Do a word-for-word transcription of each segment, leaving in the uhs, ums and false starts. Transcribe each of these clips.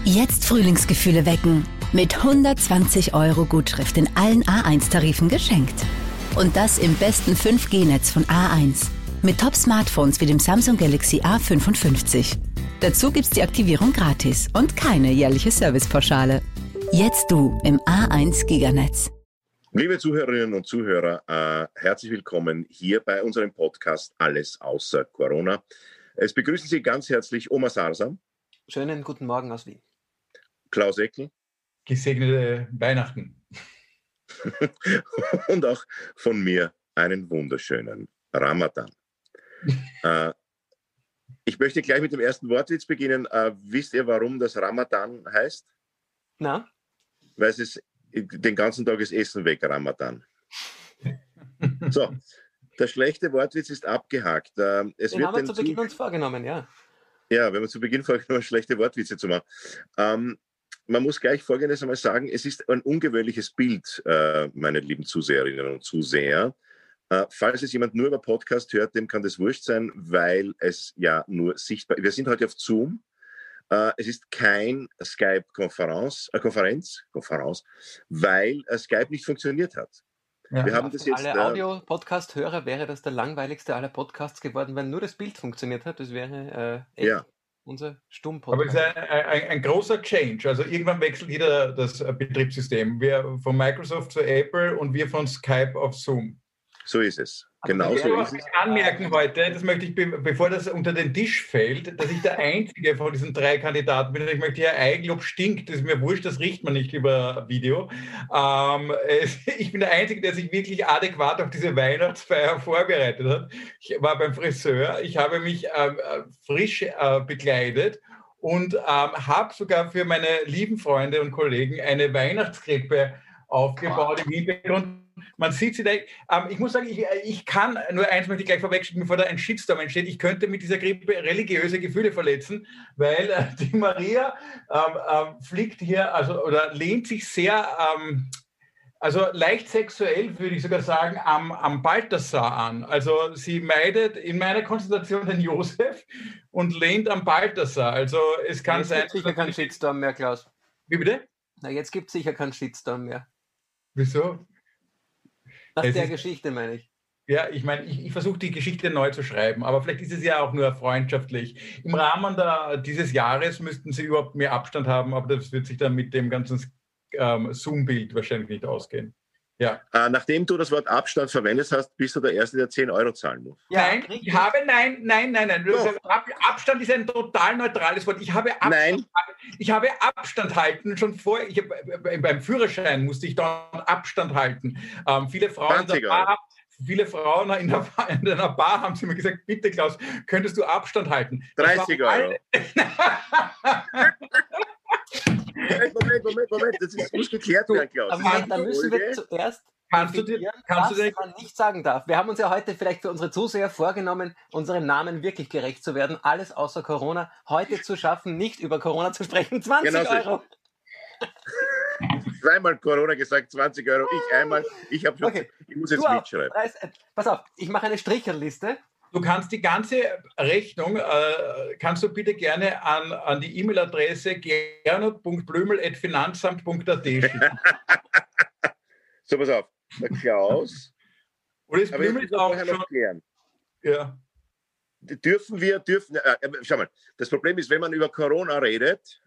Jetzt Frühlingsgefühle wecken. Mit hundertzwanzig Euro Gutschrift in allen A eins Tarifen geschenkt. Und das im besten fünf G Netz von A eins. Mit Top-Smartphones wie dem Samsung Galaxy A fünfundfünfzig. Dazu gibt's die Aktivierung gratis und keine jährliche Servicepauschale. Jetzt du im A eins Giganetz. Liebe Zuhörerinnen und Zuhörer, äh, herzlich willkommen hier bei unserem Podcast Alles außer Corona. Es begrüßen Sie ganz herzlich Omar Sarsam. Schönen guten Morgen aus Wien. Klaus Eckel. Gesegnete Weihnachten. Und auch von mir einen wunderschönen Ramadan. äh, ich möchte gleich mit dem ersten Wortwitz beginnen. Äh, wisst ihr, warum das Ramadan heißt? Na? Weil es ist, den ganzen Tag ist Essen weg, Ramadan. So, der schlechte Wortwitz ist abgehakt. Äh, es den wird haben wir zu Beginn Zug- uns vorgenommen, ja. Ja, wenn man zu Beginn vorgenommen, schlechte Wortwitze zu machen. Ähm, man muss gleich Folgendes einmal sagen, es ist ein ungewöhnliches Bild, äh, meine lieben Zuseherinnen und Zuseher. Äh, falls es jemand nur über Podcast hört, dem kann das wurscht sein, weil es ja nur sichtbar ist. Wir sind heute auf Zoom. Äh, es ist kein Skype-Konferenz, äh, Konferenz, Konferenz, weil äh, Skype nicht funktioniert hat. Ja. Wir haben Für das jetzt, alle äh, Audio-Podcast-Hörer wäre das der langweiligste aller Podcasts geworden, wenn nur das Bild funktioniert hat. Das wäre äh, echt Ja. unser Aber es Stumm-Podcast. ist ein, ein, ein großer Change. Also irgendwann wechselt jeder das Betriebssystem. Wir von Microsoft zu Apple und wir von Skype auf Zoom. So ist es. Aber Genau Ich so will ist auch es. anmerken heute, das möchte ich, be- bevor das unter den Tisch fällt, dass ich der einzige von diesen drei Kandidaten bin. Ich möchte hier Eigenlob stinkt, das ist mir wurscht, das riecht man nicht über Video. Ähm, es, ich bin der Einzige, der sich wirklich adäquat auf diese Weihnachtsfeier vorbereitet hat. Ich war beim Friseur, ich habe mich ähm, äh, frisch äh, bekleidet und ähm, habe sogar für meine lieben Freunde und Kollegen eine Weihnachtskrippe aufgebaut im Hintergrund. Man sieht sie da. Ähm, ich muss sagen, ich, ich kann, nur eins möchte ich gleich vorwegschicken, bevor da ein Shitstorm entsteht, ich könnte mit dieser Grippe religiöse Gefühle verletzen, weil äh, die Maria ähm, ähm, fliegt hier, also oder lehnt sich sehr, ähm, also leicht sexuell, würde ich sogar sagen, am, am Balthasar an. Also sie meidet in meiner Konzentration den Josef und lehnt am Balthasar. Also es kann jetzt sein... gibt sicher keinen Shitstorm mehr, Klaus. Wie bitte? Na, jetzt gibt es sicher keinen Shitstorm mehr. Wieso? Nach Es der ist- Geschichte, meine ich. Ja, ich meine, ich, ich versuche die Geschichte neu zu schreiben, aber vielleicht ist es ja auch nur freundschaftlich. Im Rahmen der, dieses Jahres müssten sie überhaupt mehr Abstand haben, aber das wird sich dann mit dem ganzen ähm, Zoom-Bild wahrscheinlich nicht ausgehen. Ja. Äh, nachdem du das Wort Abstand verwendet hast, bist du der Erste, der zehn Euro zahlen muss. Ja, nein, richtig. ich habe, nein, nein, nein, nein. Doch. Ab, Abstand ist ein total neutrales Wort. Ich habe Abstand, Nein. ich habe Abstand halten schon vor. Ich habe, beim Führerschein musste ich dann Abstand halten. Ähm, viele Frauen in zwanzig der Euro. Bar, viele Frauen in der, in einer Bar haben sie mir gesagt, bitte Klaus, könntest du Abstand halten? Ich war dreißig Euro. alle- Moment, Moment, Moment, Moment. Das ist, muss geklärt Du, werden, Klaus. Aber Das ist Moment, da eine müssen wir Folge. zuerst Kannst du dir- definieren, kannst du was dir- man nicht sagen darf. Wir haben uns ja heute vielleicht für unsere Zuseher vorgenommen, unserem Namen wirklich gerecht zu werden. Alles außer Corona. Heute zu schaffen, nicht über Corona zu sprechen. zwanzig Genau so ist- Euro. Zweimal Corona gesagt, zwanzig Euro. Ich einmal. Ich, hab schon, Okay. ich muss jetzt Du auch. mitschreiben. dreißig, äh, pass auf, ich mache eine Stricherliste. Du kannst die ganze Rechnung, äh, kannst du bitte gerne an, an die E-Mail-Adresse gernot punkt blümel at finanzamt punkt at schicken. So, pass auf. Der Klaus. Oder ist Aber jetzt Blümel müssen wir auch vorher schon? noch klären. Ja. Dürfen wir, dürfen, äh, äh, schau mal, das Problem ist, wenn man über Corona redet,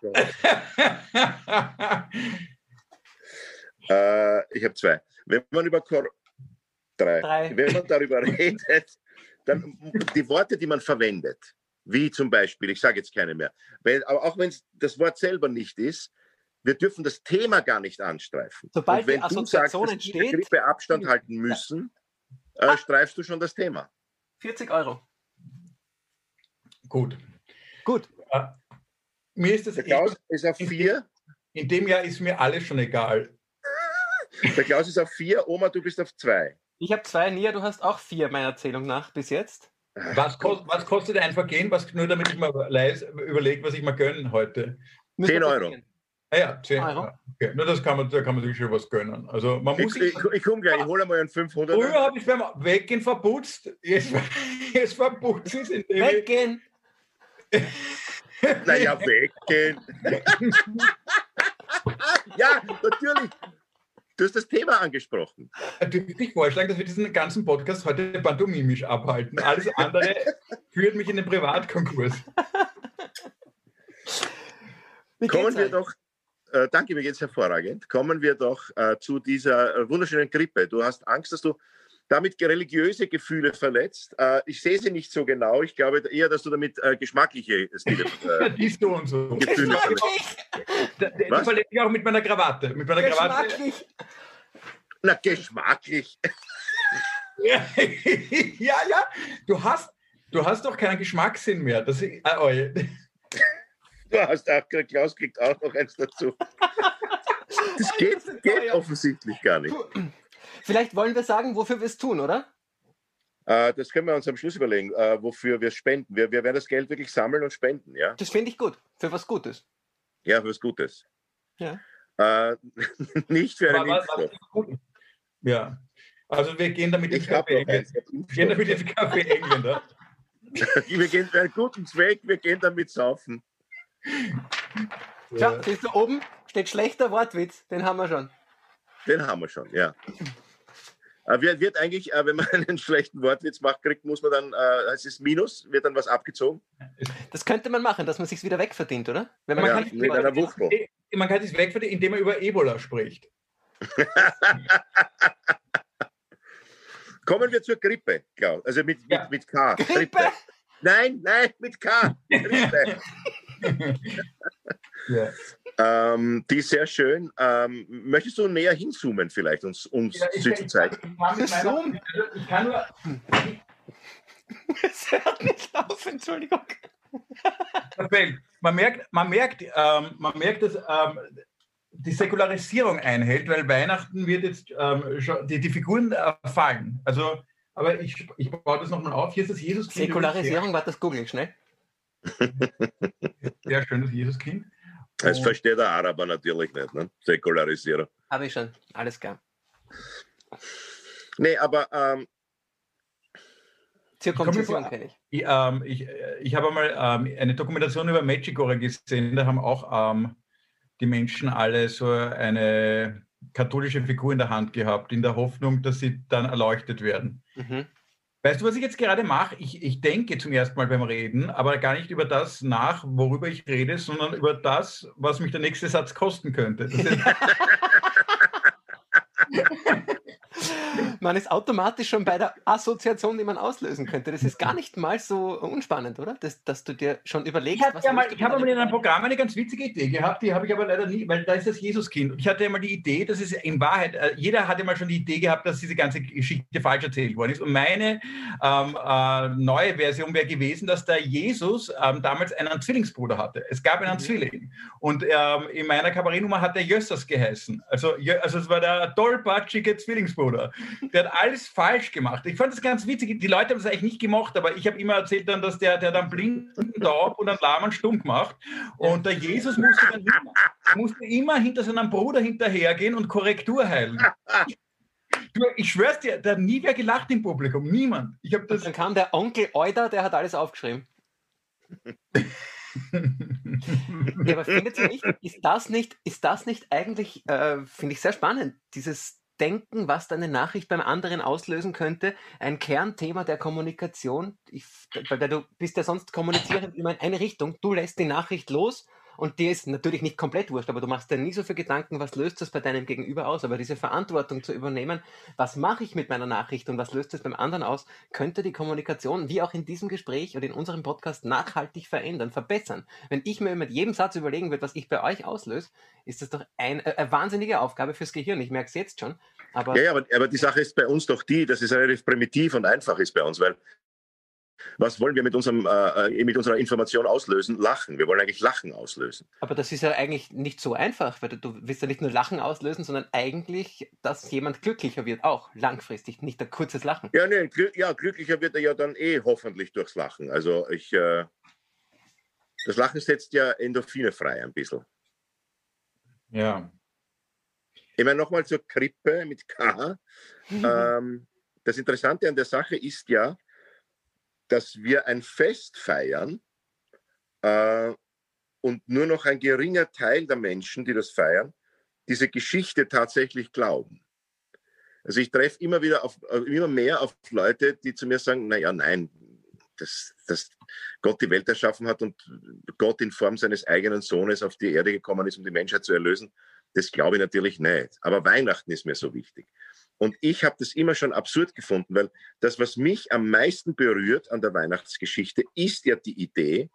äh, ich habe zwei. Wenn man über Cor drei. Drei. Wenn man darüber redet, dann die Worte, die man verwendet, wie zum Beispiel, ich sage jetzt keine mehr, weil, aber auch wenn es das Wort selber nicht ist, wir dürfen das Thema gar nicht anstreifen. Sobald Und wenn die Assoziation du sagst, dass die entsteht- Grippe Abstand halten müssen, äh, streifst du schon das Thema. vierzig Euro. Gut. Gut. Äh, mir ist das Der Klaus ist auf vier. in dem Jahr ist mir alles schon egal. Der Klaus ist auf vier. Oma, du bist auf zwei. Ich habe zwei, Nia, du hast auch vier meiner Erzählung nach bis jetzt. Was, kost, was kostet ein Vergehen? Was, nur damit ich mal überlege, was ich mal gönnen heute. Müssen zehn wir Euro. probieren. Ah ja, zehn Euro. Euro. Okay. Nur das kann man, da kann man sich schon was gönnen. Also man muss Ich, ich, ich komme gleich, ich hole mal einen fünfhundert. Früher habe ich beim Weggehen verputzt. Jetzt, jetzt verputze ich es, indem ich, Weggehen! Naja, weggehen. Ja, natürlich. Du hast das Thema angesprochen. Ich würde dich vorschlagen, dass wir diesen ganzen Podcast heute pantomimisch abhalten. Alles andere führt mich in den Privatkonkurs. Kommen wir doch, äh, danke, mir geht es hervorragend. Kommen wir doch äh, zu dieser äh, wunderschönen Grippe. Du hast Angst, dass du damit religiöse Gefühle verletzt. Äh, ich sehe sie nicht so genau. Ich glaube eher, dass du damit äh, geschmackliche Stile, äh, Siehst du und so. Gefühle verletzt. Da, da, ich verletze mich auch mit meiner Krawatte. Mit meiner Krawatte. Na, geschmacklich. Ja, ja, ja. Du hast, du hast doch keinen Geschmackssinn mehr. Das, äh, oh, Du hast auch, Klaus kriegt auch noch eins dazu. Das geht, geht offensichtlich gar nicht. Vielleicht wollen wir sagen, wofür wir es tun, oder? Äh, das können wir uns am Schluss überlegen, äh, wofür wir es spenden. Wir, wir werden das Geld wirklich sammeln und spenden, ja? Das finde ich gut. Für was Gutes. Ja, für was Gutes. Ja. Äh, nicht für einen was, Impfstoff. was, ja. Also wir gehen damit ins Ich habe Café noch eins. Engländer. Wir gehen damit ins Café Engländer. Wir gehen für einen guten Zweck, wir gehen damit saufen. Schau, siehst du oben, steht schlechter Wortwitz. Den haben wir schon. Den haben wir schon, ja. Äh, wird, wird eigentlich, äh, wenn man einen schlechten Wortwitz macht, kriegt, muss man dann, äh, es ist Minus, wird dann was abgezogen? Das könnte man machen, dass man sich wieder wegverdient, oder? Wenn man Ja, kann mit einer Wuchtel. Man kann es wegverdienen, indem man über Ebola spricht. Kommen wir zur Grippe, Klaus. Also mit, Ja. mit, mit K. Grippe? Nein, nein, mit K. Grippe. Ja. ähm, die ist sehr schön. Ähm, möchtest du näher hinzoomen vielleicht, uns, uns Ja, ich, zu ich, zeigen? ich, kann mit meiner- Zoom. ich kann nur. Es hört nicht auf, Entschuldigung. Man merkt, man merkt, ähm, man merkt, dass ähm, die Säkularisierung einhält, weil Weihnachten wird jetzt ähm, schon, die, die Figuren äh, fallen. Also, aber ich, ich baue das nochmal auf. Hier ist das Jesuskind. Säkularisierung, warte, das google ich schnell. Sehr schönes Jesuskind. Das Und- versteht der Araber natürlich nicht, ne? Säkularisierung. Habe ich schon, alles klar. Nee, aber ähm, Zirkumzision vor- kenne ich. Ich, ähm, ich, ich habe einmal ähm, eine Dokumentation über Medjugorje gesehen, da haben auch ähm, die Menschen alle so eine katholische Figur in der Hand gehabt, in der Hoffnung, dass sie dann erleuchtet werden. Mhm. Weißt du, was ich jetzt gerade mache? Ich, ich denke zum ersten Mal beim Reden, aber gar nicht über das nach, worüber ich rede, sondern über das, was mich der nächste Satz kosten könnte. Das ist, Man ist automatisch schon bei der Assoziation, die man auslösen könnte. Das ist gar nicht mal so unspannend, oder? Das, dass du dir schon überlegst, Ich hatte ja mal, möchte ich habe man mal in einem damit- Programm eine ganz witzige Idee gehabt, die habe ich aber leider nie, weil da ist das Jesuskind. Und ich hatte ja mal die Idee, dass es in Wahrheit, äh, jeder hatte mal schon die Idee gehabt, dass diese ganze Geschichte falsch erzählt worden ist. Und meine ähm, äh, neue Version wäre gewesen, dass der Jesus ähm, damals einen Zwillingsbruder hatte. Es gab einen Mhm. Zwilling. Und ähm, in meiner Kabarettnummer hat der Jössers geheißen. Also, Jö- also es war der tollpatschige Zwillingsbruder. Der hat alles falsch gemacht. Ich fand das ganz witzig. Die Leute haben das eigentlich nicht gemocht, aber ich habe immer erzählt dann, dass der, der dann blind, taub und einen lahmen stumm macht. Und der Jesus musste dann immer, musste immer hinter seinem Bruder hinterhergehen und Korrektur heilen. Du, ich schwör's dir, da hat nie wer gelacht im Publikum. Niemand. Ich habe das. Dann kam der Onkel Euder, der hat alles aufgeschrieben. Ja, aber findet ihr nicht, ist das nicht, ist das nicht eigentlich, äh, finde ich sehr spannend, dieses Denken, was deine Nachricht beim anderen auslösen könnte, ein Kernthema der Kommunikation, ich, weil du bist ja sonst kommunizierend immer in eine Richtung, du lässt die Nachricht los und dir ist natürlich nicht komplett wurscht, aber du machst dir nie so viel Gedanken, was löst das bei deinem Gegenüber aus, aber diese Verantwortung zu übernehmen, was mache ich mit meiner Nachricht und was löst das beim anderen aus, könnte die Kommunikation, wie auch in diesem Gespräch oder in unserem Podcast, nachhaltig verändern, verbessern. Wenn ich mir mit jedem Satz überlegen würde, was ich bei euch auslöse, ist das doch ein, äh, eine wahnsinnige Aufgabe fürs Gehirn. Ich merke es jetzt schon. Aber ja, ja, aber, aber die Sache ist bei uns doch die, dass es relativ primitiv und einfach ist bei uns, weil was wollen wir mit, unserem, äh, mit unserer Information auslösen? Lachen. Wir wollen eigentlich Lachen auslösen. Aber das ist ja eigentlich nicht so einfach, weil du, du willst ja nicht nur Lachen auslösen, sondern eigentlich, dass jemand glücklicher wird, auch langfristig, nicht ein kurzes Lachen. Ja, nee, glü ja, glücklicher wird er ja dann eh hoffentlich durchs Lachen. Also ich, äh, das Lachen setzt ja Endorphine frei ein bisschen. Ja. Ich meine, nochmal zur Krippe mit K. ähm, das Interessante an der Sache ist ja, dass wir ein Fest feiern, äh, und nur noch ein geringer Teil der Menschen, die das feiern, diese Geschichte tatsächlich glauben. Also ich treffe immer wieder auf, immer mehr auf Leute, die zu mir sagen, naja, nein, dass, dass Gott die Welt erschaffen hat und Gott in Form seines eigenen Sohnes auf die Erde gekommen ist, um die Menschheit zu erlösen, das glaube ich natürlich nicht. Aber Weihnachten ist mir so wichtig. Und ich habe das immer schon absurd gefunden, weil das, was mich am meisten berührt an der Weihnachtsgeschichte, ist ja die Idee,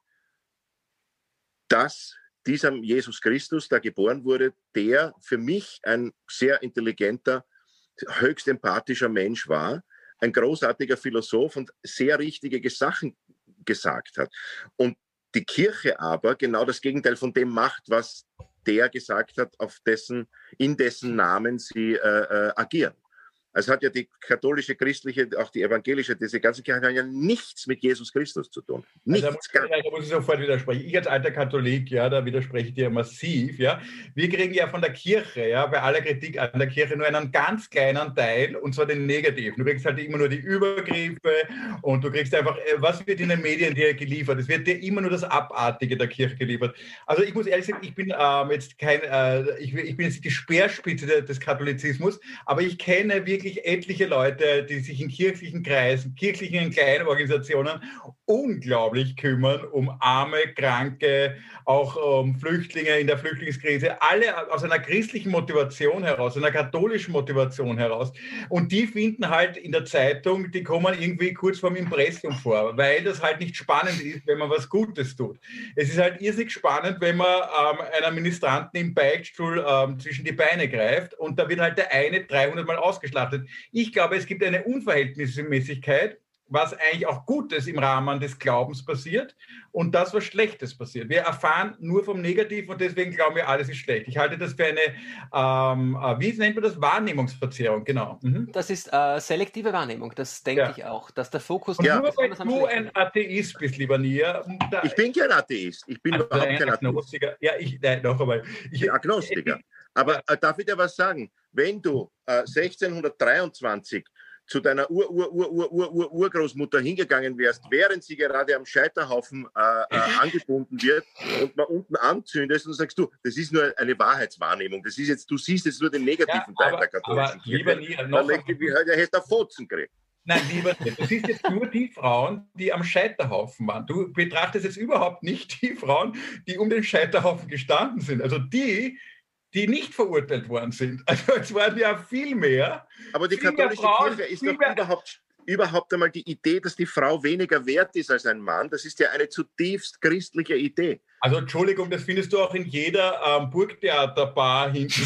dass dieser Jesus Christus, der geboren wurde, der für mich ein sehr intelligenter, höchst empathischer Mensch war, ein großartiger Philosoph und sehr richtige Sachen gesagt hat. Und die Kirche aber genau das Gegenteil von dem macht, was der gesagt hat, auf dessen, in dessen Namen sie äh, äh, agieren. Also hat ja die katholische, christliche, auch die evangelische, diese ganze Kirche haben ja nichts mit Jesus Christus zu tun. Nichts. Also da, muss, da muss ich sofort widersprechen. Ich als alter Katholik, ja, da widerspreche ich dir massiv. Ja. Wir kriegen ja von der Kirche, ja, bei aller Kritik an der Kirche nur einen ganz kleinen Teil, und zwar den negativen. Du kriegst halt immer nur die Übergriffe und du kriegst einfach, was wird in den Medien dir geliefert? Es wird dir immer nur das Abartige der Kirche geliefert. Also ich muss ehrlich sagen, ich bin ähm, jetzt kein, äh, ich, ich bin jetzt die Speerspitze des Katholizismus, aber ich kenne wirklich etliche Leute, die sich in kirchlichen Kreisen, kirchlichen kleinen Organisationen unglaublich kümmern um Arme, Kranke, auch um Flüchtlinge in der Flüchtlingskrise, alle aus einer christlichen Motivation heraus, einer katholischen Motivation heraus. Und die finden halt in der Zeitung, die kommen irgendwie kurz vorm Impressum vor, weil das halt nicht spannend ist, wenn man was Gutes tut. Es ist halt irrsinnig spannend, wenn man ähm, einer Ministranten im Beichtstuhl ähm, zwischen die Beine greift und da wird halt der eine dreihundert Mal ausgeschlachtet. Ich glaube, es gibt eine Unverhältnismäßigkeit, was eigentlich auch Gutes im Rahmen des Glaubens passiert und das, was Schlechtes passiert. Wir erfahren nur vom Negativen und deswegen glauben wir, alles ist schlecht. Ich halte das für eine, ähm, wie nennt man das, Wahrnehmungsverzerrung, genau. Mhm. Das ist äh, selektive Wahrnehmung, das denke ja. ich auch, dass der Fokus... Und nur weil du ein Atheist bist, lieber Nia... Da, ich bin kein Atheist, ich bin also überhaupt kein Agnostiker. Atheist. Ja, ich, nein, noch einmal. Ich bin Agnostiker. Aber äh, darf ich dir was sagen? Wenn du äh, sechzehnhundertdreiundzwanzig zu deiner Ur-Ur-Ur-Ur-Ur-Urgroßmutter hingegangen wärst, während sie gerade am Scheiterhaufen äh, äh, angebunden wird und man unten anzündest und sagst du, das ist nur eine Wahrheitswahrnehmung, das ist jetzt, du siehst jetzt nur den negativen ja, Teil der katholischen Kirche. Lieber Nia, noch dann wie der hätte er Fotzen gekriegt. Nein, lieber nicht. Du siehst jetzt nur die Frauen, die am Scheiterhaufen waren. Du betrachtest jetzt überhaupt nicht die Frauen, die um den Scheiterhaufen gestanden sind. Also die, die nicht verurteilt worden sind. Also es waren ja viel mehr. Aber die katholische Frauen, Kirche ist doch überhaupt, überhaupt einmal die Idee, dass die Frau weniger wert ist als ein Mann. Das ist ja eine zutiefst christliche Idee. Also Entschuldigung, das findest du auch in jeder ähm, Burgtheaterbar hinten.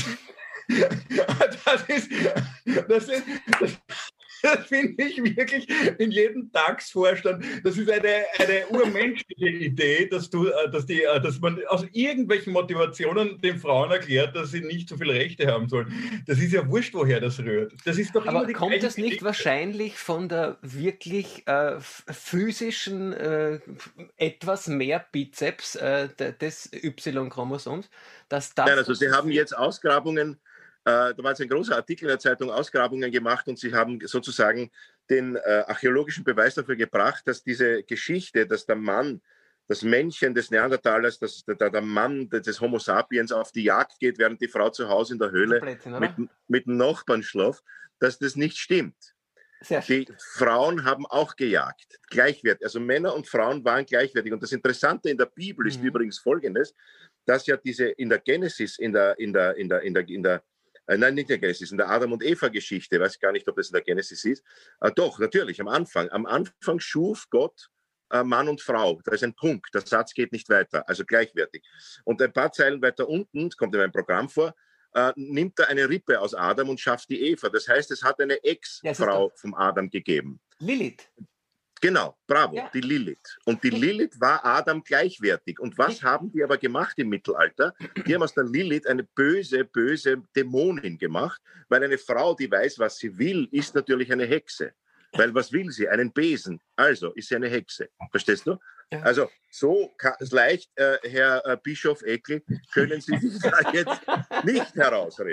das ist... Das ist das Das finde ich wirklich in jedem Tagsvorstand. Das ist eine, eine urmenschliche Idee, dass, du, dass, die, dass man aus irgendwelchen Motivationen den Frauen erklärt, dass sie nicht so viele Rechte haben sollen. Das ist ja wurscht, woher das rührt. Das ist doch Aber immer die kommt das nicht Idee. Wahrscheinlich von der wirklich äh, physischen, äh, etwas mehr Bizeps äh, des Y-Chromosoms? Dass das Nein, also Sie haben jetzt Ausgrabungen. Da war jetzt ein großer Artikel in der Zeitung, Ausgrabungen gemacht und sie haben sozusagen den äh, archäologischen Beweis dafür gebracht, dass diese Geschichte, dass der Mann, das Männchen des Neandertalers, dass der, der Mann des Homo sapiens auf die Jagd geht, während die Frau zu Hause in der Höhle mit, mit dem Nachbarn schläft, dass das nicht stimmt. Die Frauen haben auch gejagt, gleichwertig. Also Männer und Frauen waren gleichwertig. Und das Interessante in der Bibel ist mhm. übrigens Folgendes, dass ja diese in der Genesis, in der, in der, in der, in der, in der Äh, nein, nicht in der Genesis, in der Adam- und Eva-Geschichte, weiß gar nicht, ob das in der Genesis ist. Äh, doch, natürlich, am Anfang. Am Anfang schuf Gott äh, Mann und Frau. Da ist ein Punkt, der Satz geht nicht weiter, also gleichwertig. Und ein paar Zeilen weiter unten, das kommt in meinem Programm vor, äh, nimmt er eine Rippe aus Adam und schafft die Eva. Das heißt, es hat eine Ex-Frau vom Adam gegeben. Lilith. Genau, bravo, ja. die Lilith. Und die Lilith war Adam gleichwertig. Und was haben die aber gemacht im Mittelalter? Die haben aus der Lilith eine böse, böse Dämonin gemacht, weil eine Frau, die weiß, was sie will, ist natürlich eine Hexe. Weil was will sie? Einen Besen. Also ist sie eine Hexe. Verstehst du? Ja. Also so leicht, äh, Herr äh, Bischof Eckel, können Sie sich da jetzt nicht herausreden.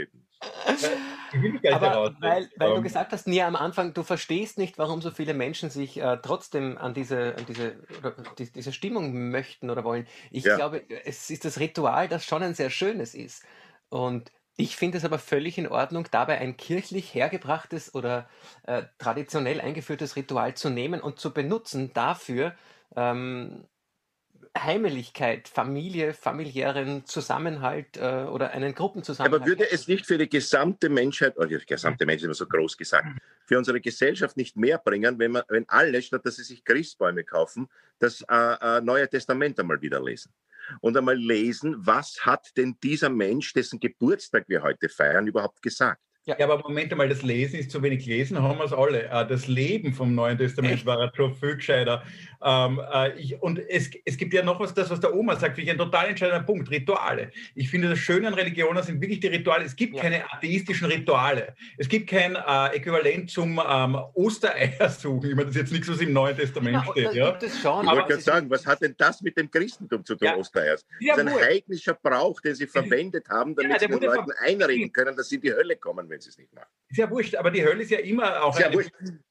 Aber weil, weil du gesagt hast, Nia, am Anfang, du verstehst nicht, warum so viele Menschen sich äh, trotzdem an diese, an diese, oder die, diese Stimmung möchten oder wollen. Ich ja. glaube, es ist das Ritual, das schon ein sehr schönes ist. Und ich finde es aber völlig in Ordnung, dabei ein kirchlich hergebrachtes oder äh, traditionell eingeführtes Ritual zu nehmen und zu benutzen dafür, ähm, Heimeligkeit, Familie, familiären Zusammenhalt äh, oder einen Gruppenzusammenhalt. Aber würde es nicht für die gesamte Menschheit, oder die gesamte Menschheit immer so groß gesagt, für unsere Gesellschaft nicht mehr bringen, wenn, man, wenn alle, statt dass sie sich Christbäume kaufen, das äh, äh, Neue Testament einmal wieder lesen? Und einmal lesen, was hat denn dieser Mensch, dessen Geburtstag wir heute feiern, überhaupt gesagt? Ja, aber Moment mal, das Lesen ist zu wenig lesen, haben wir es alle. Das Leben vom Neuen Testament Echt? war schon viel gescheiter. Ähm, äh, ich, und es, es gibt ja noch was, das, was der Oma sagt, finde ich ein total entscheidender Punkt, Rituale. Ich finde, das Schöne an Religionen sind wirklich die Rituale. Es gibt ja. keine atheistischen Rituale. Es gibt kein äh, Äquivalent zum ähm, Ostereiersuchen. Ich meine, das ist jetzt nichts, was im Neuen Testament ja, steht. Ja? Das schon, ich wollte gerade sagen, was hat denn das mit dem Christentum zu tun, ja. Ostereiers? Das ist ein heidnischer Brauch, den sie verwendet haben, damit ja, sie den Leuten einreden können, dass sie in die Hölle kommen, wenn sie es nicht machen. Ist ja wurscht, aber die Hölle ist ja immer auch... Ist ja eine, wurscht.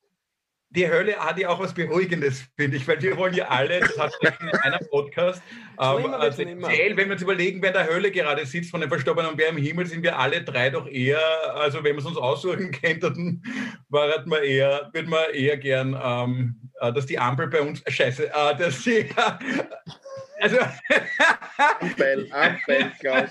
Die Hölle hat ja auch was Beruhigendes, finde ich, weil wir wollen ja alle, das hat in einem Podcast, ähm, also speziell, wenn wir uns überlegen, wer in der Hölle gerade sitzt von den Verstorbenen und wer im Himmel, sind wir alle drei doch eher, also wenn wir es uns aussuchen könnten, wären wir eher, würden wir eher gern, ähm, dass die Ampel bei uns, äh, scheiße, äh, dass die, äh, also... Ampel, Ampel, Klaus.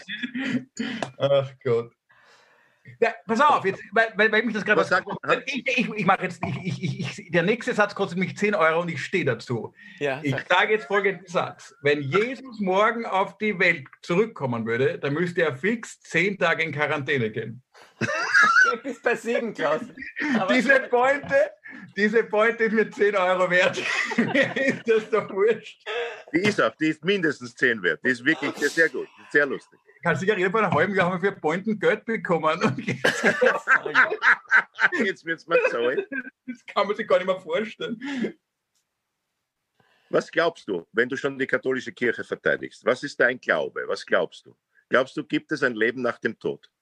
Ach Gott. Ja, pass auf, jetzt, weil, weil, weil mich das gerade... Ich, ich, ich mache jetzt... Ich, ich, ich, der nächste Satz kostet mich zehn Euro und ich stehe dazu. Ja, ich sage jetzt folgenden Satz. Wenn Jesus morgen auf die Welt zurückkommen würde, dann müsste er fix zehn Tage in Quarantäne gehen. Du bist bei sieben, Klaus. Aber diese Pointe, diese Pointe ist mir zehn Euro wert. Ist das doch wurscht. Die ist auch, die ist mindestens zehn wert. Die ist wirklich sehr gut, sehr lustig. Kannst du dich erinnern, vor einem halben Jahr haben wir für Pointen Geld bekommen. Und jetzt jetzt wird es mal zahlen. Das kann man sich gar nicht mehr vorstellen. Was glaubst du, wenn du schon die katholische Kirche verteidigst? Was ist dein Glaube? Was glaubst du? Glaubst du, gibt es ein Leben nach dem Tod?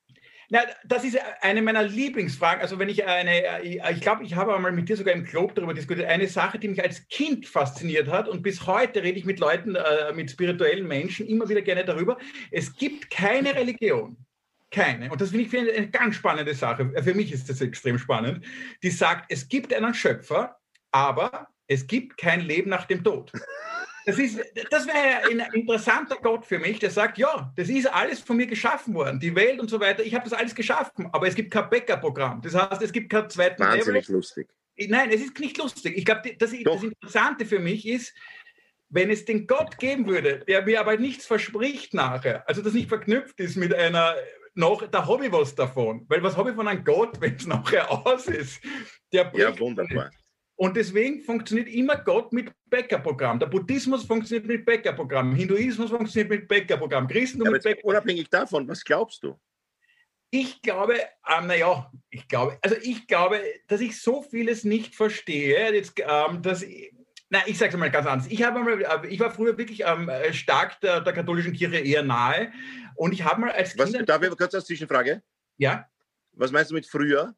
Na, das ist eine meiner Lieblingsfragen. Also wenn ich eine, ich glaube, ich habe einmal mit dir sogar im Club darüber diskutiert, eine Sache, die mich als Kind fasziniert hat und bis heute rede ich mit Leuten, äh, mit spirituellen Menschen immer wieder gerne darüber. Es gibt keine Religion, keine, und das finde ich für eine, eine ganz spannende Sache, für mich ist das extrem spannend, die sagt, es gibt einen Schöpfer, aber es gibt kein Leben nach dem Tod. Das, ist, das wäre ein interessanter Gott für mich, der sagt, ja, das ist alles von mir geschaffen worden, die Welt und so weiter, ich habe das alles geschaffen, aber es gibt kein Backup-Programm. Das heißt, es gibt keinen zweiten Level. Wahnsinnig lustig. Nein, es ist nicht lustig. Ich glaube, das, das Interessante für mich ist, wenn es den Gott geben würde, der mir aber nichts verspricht nachher, also das nicht verknüpft ist mit einer, noch, da habe ich was davon. Weil was habe ich von einem Gott, wenn es nachher aus ist? Der ja, wunderbar. Nicht. Und deswegen funktioniert immer Gott mit Backup-Programm. Der Buddhismus funktioniert mit Backup-Programm. Hinduismus funktioniert mit Backup-Programm. Christentum ja, mit Backup-Programm. Unabhängig davon, was glaubst du? Ich glaube, ähm, naja, ich glaube, also ich glaube, dass ich so vieles nicht verstehe, jetzt, ähm, dass ich, na, ich sage es mal ganz anders. Ich, habe mal, ich war früher wirklich ähm, stark der, der katholischen Kirche eher nahe und ich habe mal als Kind... Was, darf ich kurz als Zwischenfrage? Ja? Was meinst du mit früher?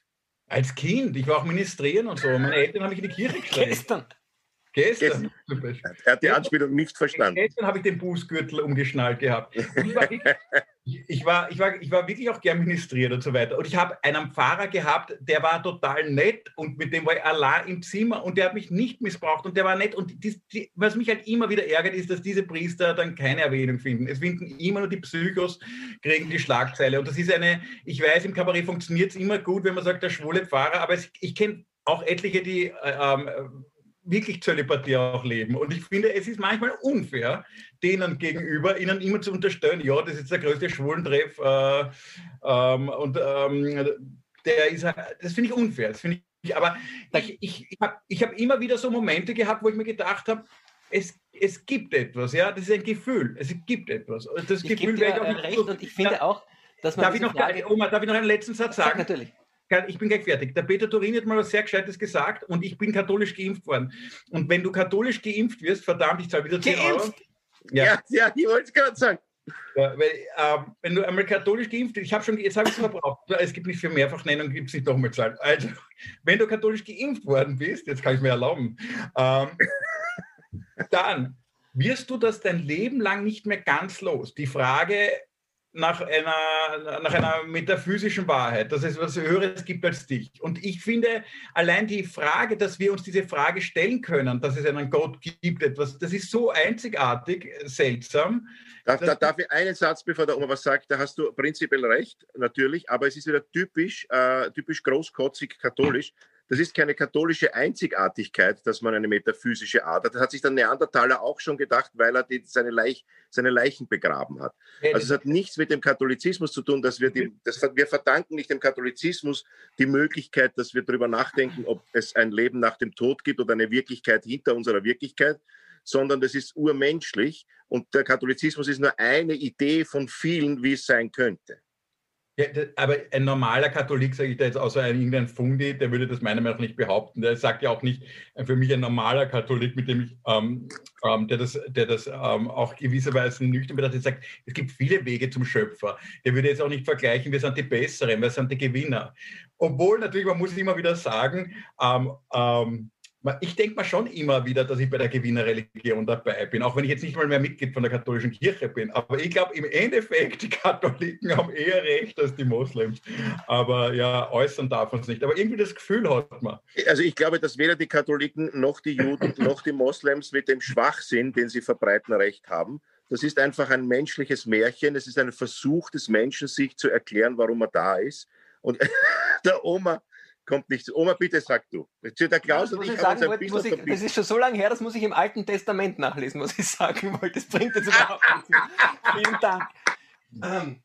Als Kind, ich war auch ministrieren und so. Meine Eltern haben mich in die Kirche gestellt. Gestern. Gestern. Gestern. Er hat die Anspielung nicht verstanden. Gestern habe ich den Bußgürtel umgeschnallt gehabt. Ich war, wirklich, ich, war, ich, war, ich war wirklich auch gern ministriert und so weiter. Und ich habe einen Pfarrer gehabt, der war total nett und mit dem war ich allein im Zimmer und der hat mich nicht missbraucht und der war nett. Und die, die, was mich halt immer wieder ärgert, ist, dass diese Priester dann keine Erwähnung finden. Es finden immer nur die Psychos, kriegen die Schlagzeile. Und das ist eine, ich weiß, im Kabarett funktioniert es immer gut, wenn man sagt, der schwule Pfarrer, aber es, ich kenne auch etliche, die ähm, wirklich Zölibatie auch leben. Und ich finde, es ist manchmal unfair, denen gegenüber, ihnen immer zu unterstellen, ja, das ist der größte Schwulentreff äh, ähm, und ähm, der ist, das finde ich unfair. Das finde ich, aber ich, ich, ich habe ich hab immer wieder so Momente gehabt, wo ich mir gedacht habe, es, es gibt etwas, ja, das ist ein Gefühl, es gibt etwas. Das ich Gefühl gebe dir auch recht und ich finde auch, dass man... Darf ich noch, Frage, Oma, darf ich noch einen letzten Satz sagen? Sag natürlich. Ich bin gleich fertig. Der Peter Turin hat mal was sehr Gescheites gesagt und ich bin katholisch geimpft worden. Und wenn du katholisch geimpft wirst, verdammt, ich zahle wieder zehn Euro. Ja, ja, ja, ich wollte es gerade sagen. Ja, weil, ähm, wenn du einmal katholisch geimpft bist, ich habe schon, jetzt habe ich es verbraucht, es gibt nicht für Mehrfachnennung, gibt es nicht nochmal Zahlen. Also, wenn du katholisch geimpft worden bist, jetzt kann ich mir erlauben, ähm, dann wirst du das dein Leben lang nicht mehr ganz los. Die Frage nach einer, nach einer metaphysischen Wahrheit, dass es was Höheres gibt als dich. Und ich finde, allein die Frage, dass wir uns diese Frage stellen können, dass es einen Gott gibt, etwas, das ist so einzigartig, seltsam. Darf, da, darf ich einen Satz, bevor der Oma was sagt, da hast du prinzipiell recht, natürlich, aber es ist wieder typisch, äh, typisch großkotzig katholisch. Das ist keine katholische Einzigartigkeit, dass man eine metaphysische Art hat. Das hat sich der Neandertaler auch schon gedacht, weil er die, seine, Leich, seine Leichen begraben hat. Also es hat nichts mit dem Katholizismus zu tun, dass wir, die, das, wir verdanken nicht dem Katholizismus die Möglichkeit, dass wir darüber nachdenken, ob es ein Leben nach dem Tod gibt oder eine Wirklichkeit hinter unserer Wirklichkeit, sondern das ist urmenschlich und der Katholizismus ist nur eine Idee von vielen, wie es sein könnte. Ja, aber ein normaler Katholik, sage ich da jetzt, außer ein irgendein Fundi, der würde das meiner Meinung nach nicht behaupten. Der sagt ja auch nicht, für mich ein normaler Katholik, mit dem ich, ähm, ähm, der das, der das ähm, auch gewisserweise nüchtern betrachtet, sagt, es gibt viele Wege zum Schöpfer. Der würde jetzt auch nicht vergleichen, wir sind die Besseren, wir sind die Gewinner. Obwohl natürlich, man muss immer wieder sagen, ähm, ähm, ich denke mal schon immer wieder, dass ich bei der Gewinnerreligion dabei bin, auch wenn ich jetzt nicht mal mehr Mitglied von der katholischen Kirche bin. Aber ich glaube, im Endeffekt, die Katholiken haben eher recht als die Moslems. Aber ja, äußern darf man es nicht. Aber irgendwie das Gefühl hat man. Also ich glaube, dass weder die Katholiken noch die Juden noch die Moslems mit dem Schwachsinn, den sie verbreiten, recht haben. Das ist einfach ein menschliches Märchen. Es ist ein Versuch des Menschen, sich zu erklären, warum er da ist. Und der Oma kommt nicht. Oma, bitte sag du. Der Klaus und ich ich haben uns ein bisschen ich, Das ist schon so lange her, das muss ich im Alten Testament nachlesen, was ich sagen wollte. Das bringt jetzt überhaupt nichts. Vielen Dank. Ähm,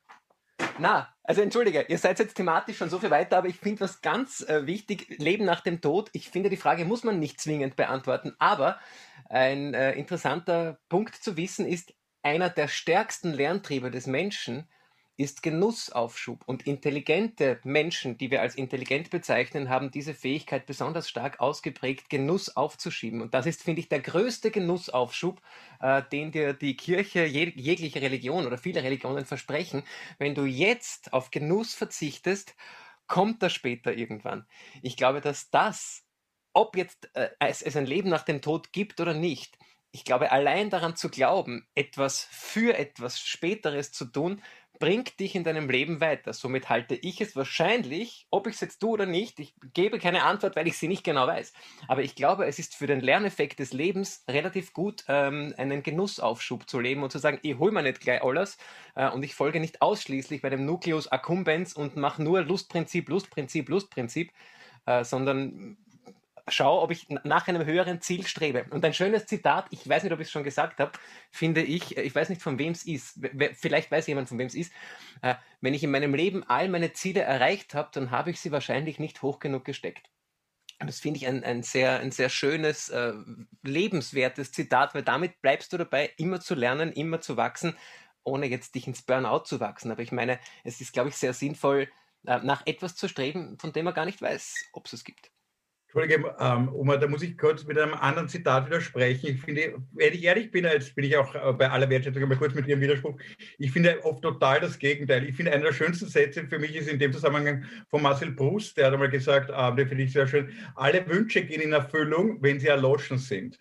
na, also entschuldige, ihr seid jetzt thematisch schon so viel weiter, aber ich finde was ganz äh, wichtig, Leben nach dem Tod. Ich finde, die Frage muss man nicht zwingend beantworten, aber ein äh, interessanter Punkt zu wissen ist, einer der stärksten Lerntriebe des Menschen ist Genussaufschub. Und intelligente Menschen, die wir als intelligent bezeichnen, haben diese Fähigkeit besonders stark ausgeprägt, Genuss aufzuschieben. Und das ist, finde ich, der größte Genussaufschub, äh, den dir die Kirche, jeg- jegliche Religion oder viele Religionen versprechen. Wenn du jetzt auf Genuss verzichtest, kommt das später irgendwann. Ich glaube, dass das, ob jetzt äh, es, es ein Leben nach dem Tod gibt oder nicht, ich glaube, allein daran zu glauben, etwas für etwas Späteres zu tun, bringt dich in deinem Leben weiter. Somit halte ich es wahrscheinlich, ob ich es jetzt tue oder nicht, ich gebe keine Antwort, weil ich sie nicht genau weiß. Aber ich glaube, es ist für den Lerneffekt des Lebens relativ gut, ähm, einen Genussaufschub zu leben und zu sagen, ich hole mir nicht gleich alles äh, und ich folge nicht ausschließlich bei dem Nucleus accumbens und mache nur Lustprinzip, Lustprinzip, Lustprinzip, äh, sondern schau, ob ich nach einem höheren Ziel strebe. Und ein schönes Zitat, ich weiß nicht, ob ich es schon gesagt habe, finde ich, ich weiß nicht, von wem es ist, vielleicht weiß jemand, von wem es ist, äh, wenn ich in meinem Leben all meine Ziele erreicht habe, dann habe ich sie wahrscheinlich nicht hoch genug gesteckt. Und das finde ich ein, ein, sehr, ein sehr schönes, äh, lebenswertes Zitat, weil damit bleibst du dabei, immer zu lernen, immer zu wachsen, ohne jetzt dich ins Burnout zu wachsen. Aber ich meine, es ist, glaube ich, sehr sinnvoll, äh, nach etwas zu streben, von dem man gar nicht weiß, ob es es gibt. Entschuldige, ähm, Oma, da muss ich kurz mit einem anderen Zitat widersprechen. Ich finde, wenn ich ehrlich bin, jetzt bin ich auch bei aller Wertschätzung mal kurz mit Ihrem Widerspruch, ich finde oft total das Gegenteil. Ich finde, einer der schönsten Sätze für mich ist in dem Zusammenhang von Marcel Proust, der hat einmal gesagt, äh, den finde ich sehr schön, alle Wünsche gehen in Erfüllung, wenn sie erloschen sind.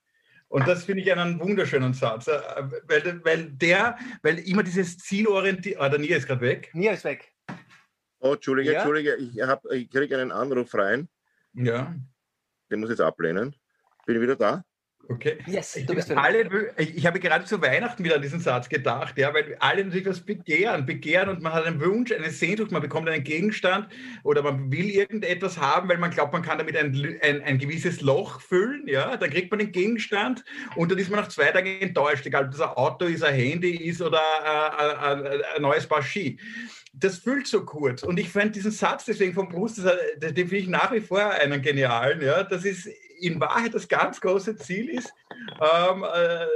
Und das finde ich einen wunderschönen Satz, weil, weil der, weil immer dieses Zielorientiert, ah, der Nia ist gerade weg. Nia ist weg. Oh, Entschuldige, Ja? Entschuldige, ich, hab- ich kriege einen Anruf rein. Ja. Den muss ich jetzt ablehnen. Bin ich wieder da? Okay. Yes, ich, du bist bin wieder. alle, ich, ich habe gerade zu Weihnachten wieder an diesen Satz gedacht, ja, weil alle natürlich was begehren, begehren und man hat einen Wunsch, eine Sehnsucht, man bekommt einen Gegenstand oder man will irgendetwas haben, weil man glaubt, man kann damit ein, ein, ein gewisses Loch füllen, ja, dann kriegt man den Gegenstand und dann ist man nach zwei Tagen enttäuscht, egal ob das ein Auto ist, ein Handy ist oder ein, ein, ein neues Paar Ski. Das füllt so kurz. Und ich fand diesen Satz deswegen von Proust, das, den finde ich nach wie vor einen genialen. Ja? Das ist in Wahrheit das ganz große Ziel ist, ähm, äh,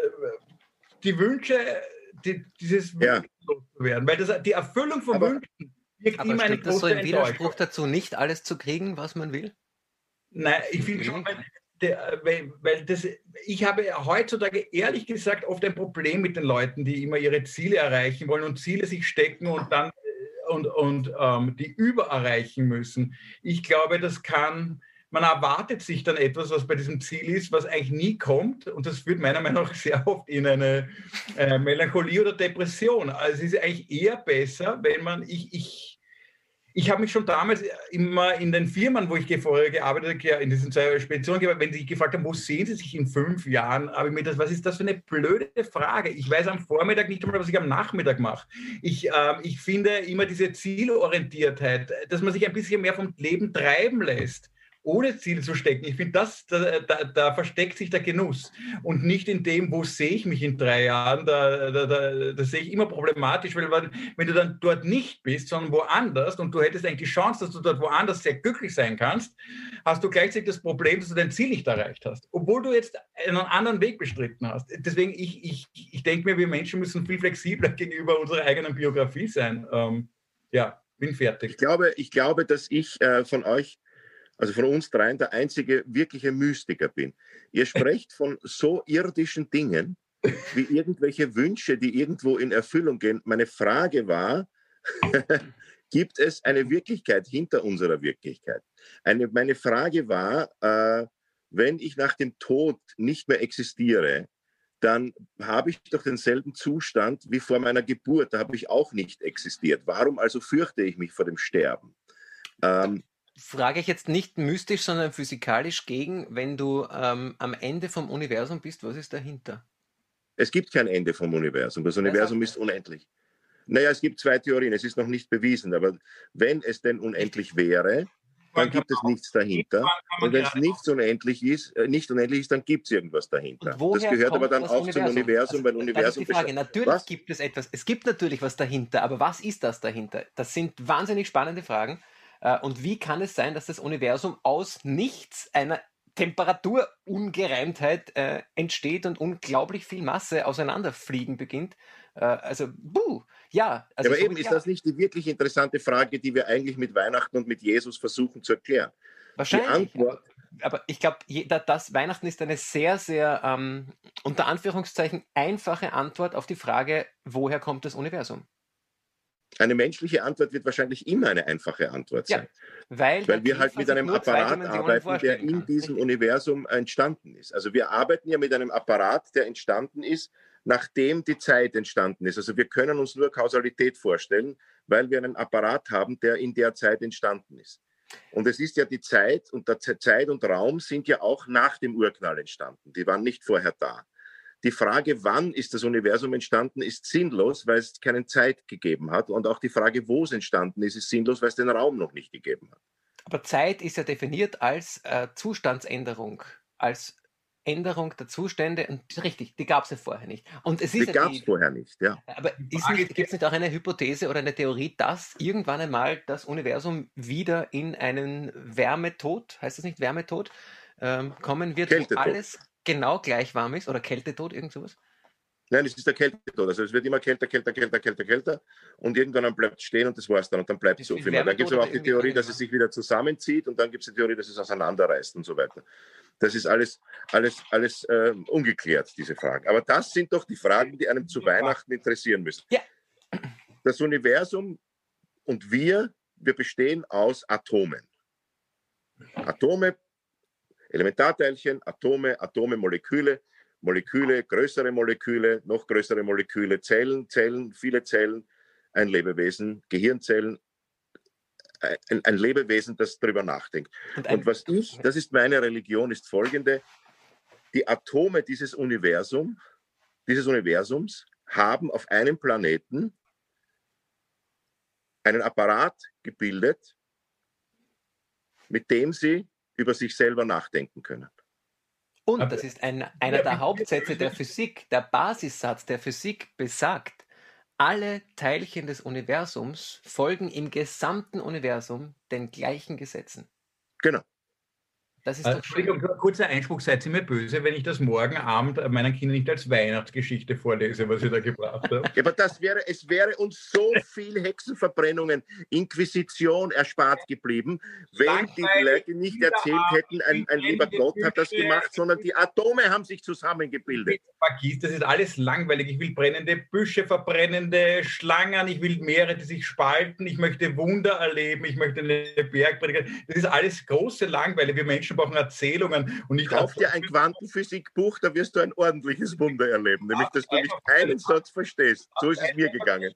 die Wünsche, die, dieses Ja. Wunsch loszuwerden. Weil das, die Erfüllung von Aber- Wünschen wirkt Aber immer eine steht das so große im Enttäuschung. Widerspruch dazu, nicht alles zu kriegen, was man will? Nein, ich finde schon, weil der, weil, weil das, ich habe heutzutage ehrlich gesagt oft ein Problem mit den Leuten, die immer ihre Ziele erreichen wollen und Ziele sich stecken und dann und, und ähm, die übererreichen müssen. Ich glaube, das kann, man erwartet sich dann etwas, was bei diesem Ziel ist, was eigentlich nie kommt und das führt meiner Meinung nach sehr oft in eine äh, Melancholie oder Depression. Also es ist eigentlich eher besser, wenn man, ich, ich Ich habe mich schon damals immer in den Firmen, wo ich vorher gearbeitet habe, in diesen zwei Speditionen, wenn sie gefragt haben, wo sehen Sie sich in fünf Jahren, habe ich mir das, was ist das für eine blöde Frage? Ich weiß am Vormittag nicht einmal, was ich am Nachmittag mache. Ich, äh, ich finde immer diese Zielorientiertheit, dass man sich ein bisschen mehr vom Leben treiben lässt, ohne Ziel zu stecken. Ich finde, das, da, da, da versteckt sich der Genuss und nicht in dem, wo sehe ich mich in drei Jahren. Da, da, da, das sehe ich immer problematisch, weil wenn du dann dort nicht bist, sondern woanders und du hättest eigentlich die Chance, dass du dort woanders sehr glücklich sein kannst, hast du gleichzeitig das Problem, dass du dein Ziel nicht erreicht hast, obwohl du jetzt einen anderen Weg bestritten hast. Deswegen, ich, ich, ich denke mir, wir Menschen müssen viel flexibler gegenüber unserer eigenen Biografie sein. Ähm, ja, bin fertig. Ich glaube, ich glaube, dass ich äh, von euch, also von uns dreien, der einzige wirkliche Mystiker bin. Ihr sprecht von so irdischen Dingen, wie irgendwelche Wünsche, die irgendwo in Erfüllung gehen. Meine Frage war, gibt es eine Wirklichkeit hinter unserer Wirklichkeit? Eine, meine Frage war, äh, wenn ich nach dem Tod nicht mehr existiere, dann habe ich doch denselben Zustand wie vor meiner Geburt. Da habe ich auch nicht existiert. Warum also fürchte ich mich vor dem Sterben? Ähm, Frage ich jetzt nicht mystisch, sondern physikalisch gegen, wenn du ähm, am Ende vom Universum bist, was ist dahinter? Es gibt kein Ende vom Universum. Das Universum ist unendlich. Naja, es gibt zwei Theorien, es ist noch nicht bewiesen, aber wenn es denn unendlich wäre, dann gibt es nichts dahinter. Und wenn es nichts unendlich ist, äh, nicht unendlich ist, dann gibt es irgendwas dahinter. Das gehört aber dann auch zum Universum, weil Universum... Das ist die Frage. Natürlich was? Gibt es etwas, es gibt natürlich was dahinter, aber was ist das dahinter? Das sind wahnsinnig spannende Fragen. Und wie kann es sein, dass das Universum aus nichts, einer Temperaturungereimtheit äh, entsteht und unglaublich viel Masse auseinanderfliegen beginnt? Äh, also, buh, ja. Also ja, aber so eben ist ja. das nicht die wirklich interessante Frage, die wir eigentlich mit Weihnachten und mit Jesus versuchen zu erklären? Wahrscheinlich. Die Antwort, aber ich glaube, das Weihnachten ist eine sehr, sehr, ähm, unter Anführungszeichen, einfache Antwort auf die Frage, woher kommt das Universum? Eine menschliche Antwort wird wahrscheinlich immer eine einfache Antwort sein. Ja, weil weil wir halt mit einem Apparat arbeiten, der in kann. diesem Richtig. Universum entstanden ist. Also wir arbeiten ja mit einem Apparat, der entstanden ist, nachdem die Zeit entstanden ist. Also wir können uns nur Kausalität vorstellen, weil wir einen Apparat haben, der in der Zeit entstanden ist. Und es ist ja die Zeit und der Zeit und Raum sind ja auch nach dem Urknall entstanden. Die waren nicht vorher da. Die Frage, wann ist das Universum entstanden, ist sinnlos, weil es keine Zeit gegeben hat. Und auch die Frage, wo es entstanden ist, ist sinnlos, weil es den Raum noch nicht gegeben hat. Aber Zeit ist ja definiert als äh, Zustandsänderung, als Änderung der Zustände. Und richtig, die gab es ja vorher nicht. Und es ist die ja gab es vorher nicht, ja. Aber gibt es nicht auch eine Hypothese oder eine Theorie, dass irgendwann einmal das Universum wieder in einen Wärmetod, heißt das nicht Wärmetod, ähm, kommen wird, wo alles genau gleich warm ist, oder Kältetod, irgend sowas? Nein, es ist der Kältetod. Also es wird immer kälter, kälter, kälter, kälter, kälter und irgendwann bleibt es stehen und das war es dann und dann bleibt es so viel mehr. Dann gibt es aber auch die Theorie, dass es sich wieder zusammenzieht und dann gibt es die Theorie, dass es auseinanderreißt und so weiter. Das ist alles, alles, alles äh, ungeklärt, diese Fragen. Aber das sind doch die Fragen, die einem zu Weihnachten interessieren müssen. Ja. Das Universum und wir, wir bestehen aus Atomen. Atome, Elementarteilchen, Atome, Atome, Moleküle, Moleküle, größere Moleküle, noch größere Moleküle, Zellen, Zellen, viele Zellen, ein Lebewesen, Gehirnzellen, ein, ein Lebewesen, das darüber nachdenkt. Und, Und was ich, das ist meine Religion, ist folgende: Die Atome dieses Universum, dieses Universums haben auf einem Planeten einen Apparat gebildet, mit dem sie über sich selber nachdenken können. Und das ist ein, einer der Hauptsätze der Physik, der Basissatz der Physik besagt, alle Teilchen des Universums folgen im gesamten Universum den gleichen Gesetzen. Genau. Das ist doch schön. Kurzer Einspruch, seid ihr mir böse, wenn ich das morgen Abend meinen Kindern nicht als Weihnachtsgeschichte vorlese, was ihr da gebracht habt? Ja, aber das wäre, es wäre uns so viel Hexenverbrennungen, Inquisition erspart geblieben, wenn die Leute nicht erzählt hätten, ein, ein lieber Gott hat das gemacht, sondern die Atome haben sich zusammengebildet. Das ist alles langweilig. Ich will brennende Büsche, verbrennende Schlangen, ich will Meere, die sich spalten, ich möchte Wunder erleben, ich möchte eine Bergpredigt. Das ist alles große Langweile. Wir Menschen brauchen Erzählungen. Und ich Kauf dir ein Quantenphysikbuch, da wirst du ein ordentliches Wunder erleben, nämlich, dass du nicht einen Satz verstehst. So ist es mir gegangen.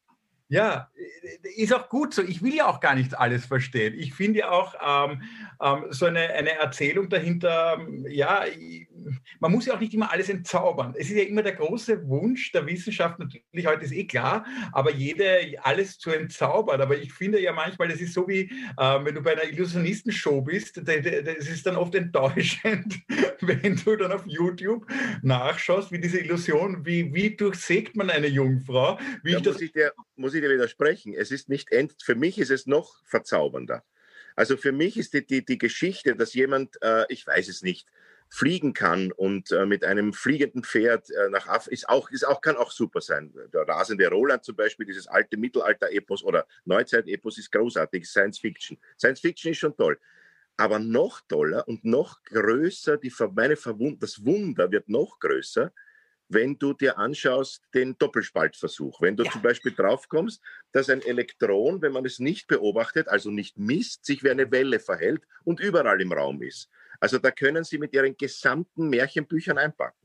Ja, ist auch gut so. Ich will ja auch gar nicht alles verstehen. Ich finde ja auch ähm, ähm, so eine, eine Erzählung dahinter, ja, man muss ja auch nicht immer alles entzaubern. Es ist ja immer der große Wunsch der Wissenschaft, natürlich heute ist eh klar, aber jede, alles zu entzaubern. Aber ich finde ja manchmal, das ist so wie, äh, wenn du bei einer Illusionistenshow bist, das ist dann oft enttäuschend, wenn du dann auf YouTube nachschaust, wie diese Illusion, wie, wie durchsägt man eine Jungfrau. Wie da ich muss das ich dir muss ich dir widersprechen. Es ist nicht end, für mich ist es noch verzaubernder. Also für mich ist die, die, die Geschichte, dass jemand, äh, ich weiß es nicht, fliegen kann und äh, mit einem fliegenden Pferd äh, nach Afrika, ist auch, ist auch, kann auch super sein. Der rasende Roland zum Beispiel, dieses alte Mittelalter-Epos oder Neuzeit-Epos ist großartig, Science Fiction. Science Fiction ist schon toll. Aber noch toller und noch größer, die, meine Verwund das Wunder wird noch größer, wenn du dir anschaust den Doppelspaltversuch. Wenn du ja. zum Beispiel draufkommst, dass ein Elektron, wenn man es nicht beobachtet, also nicht misst, sich wie eine Welle verhält und überall im Raum ist. Also da können Sie mit Ihren gesamten Märchenbüchern einpacken.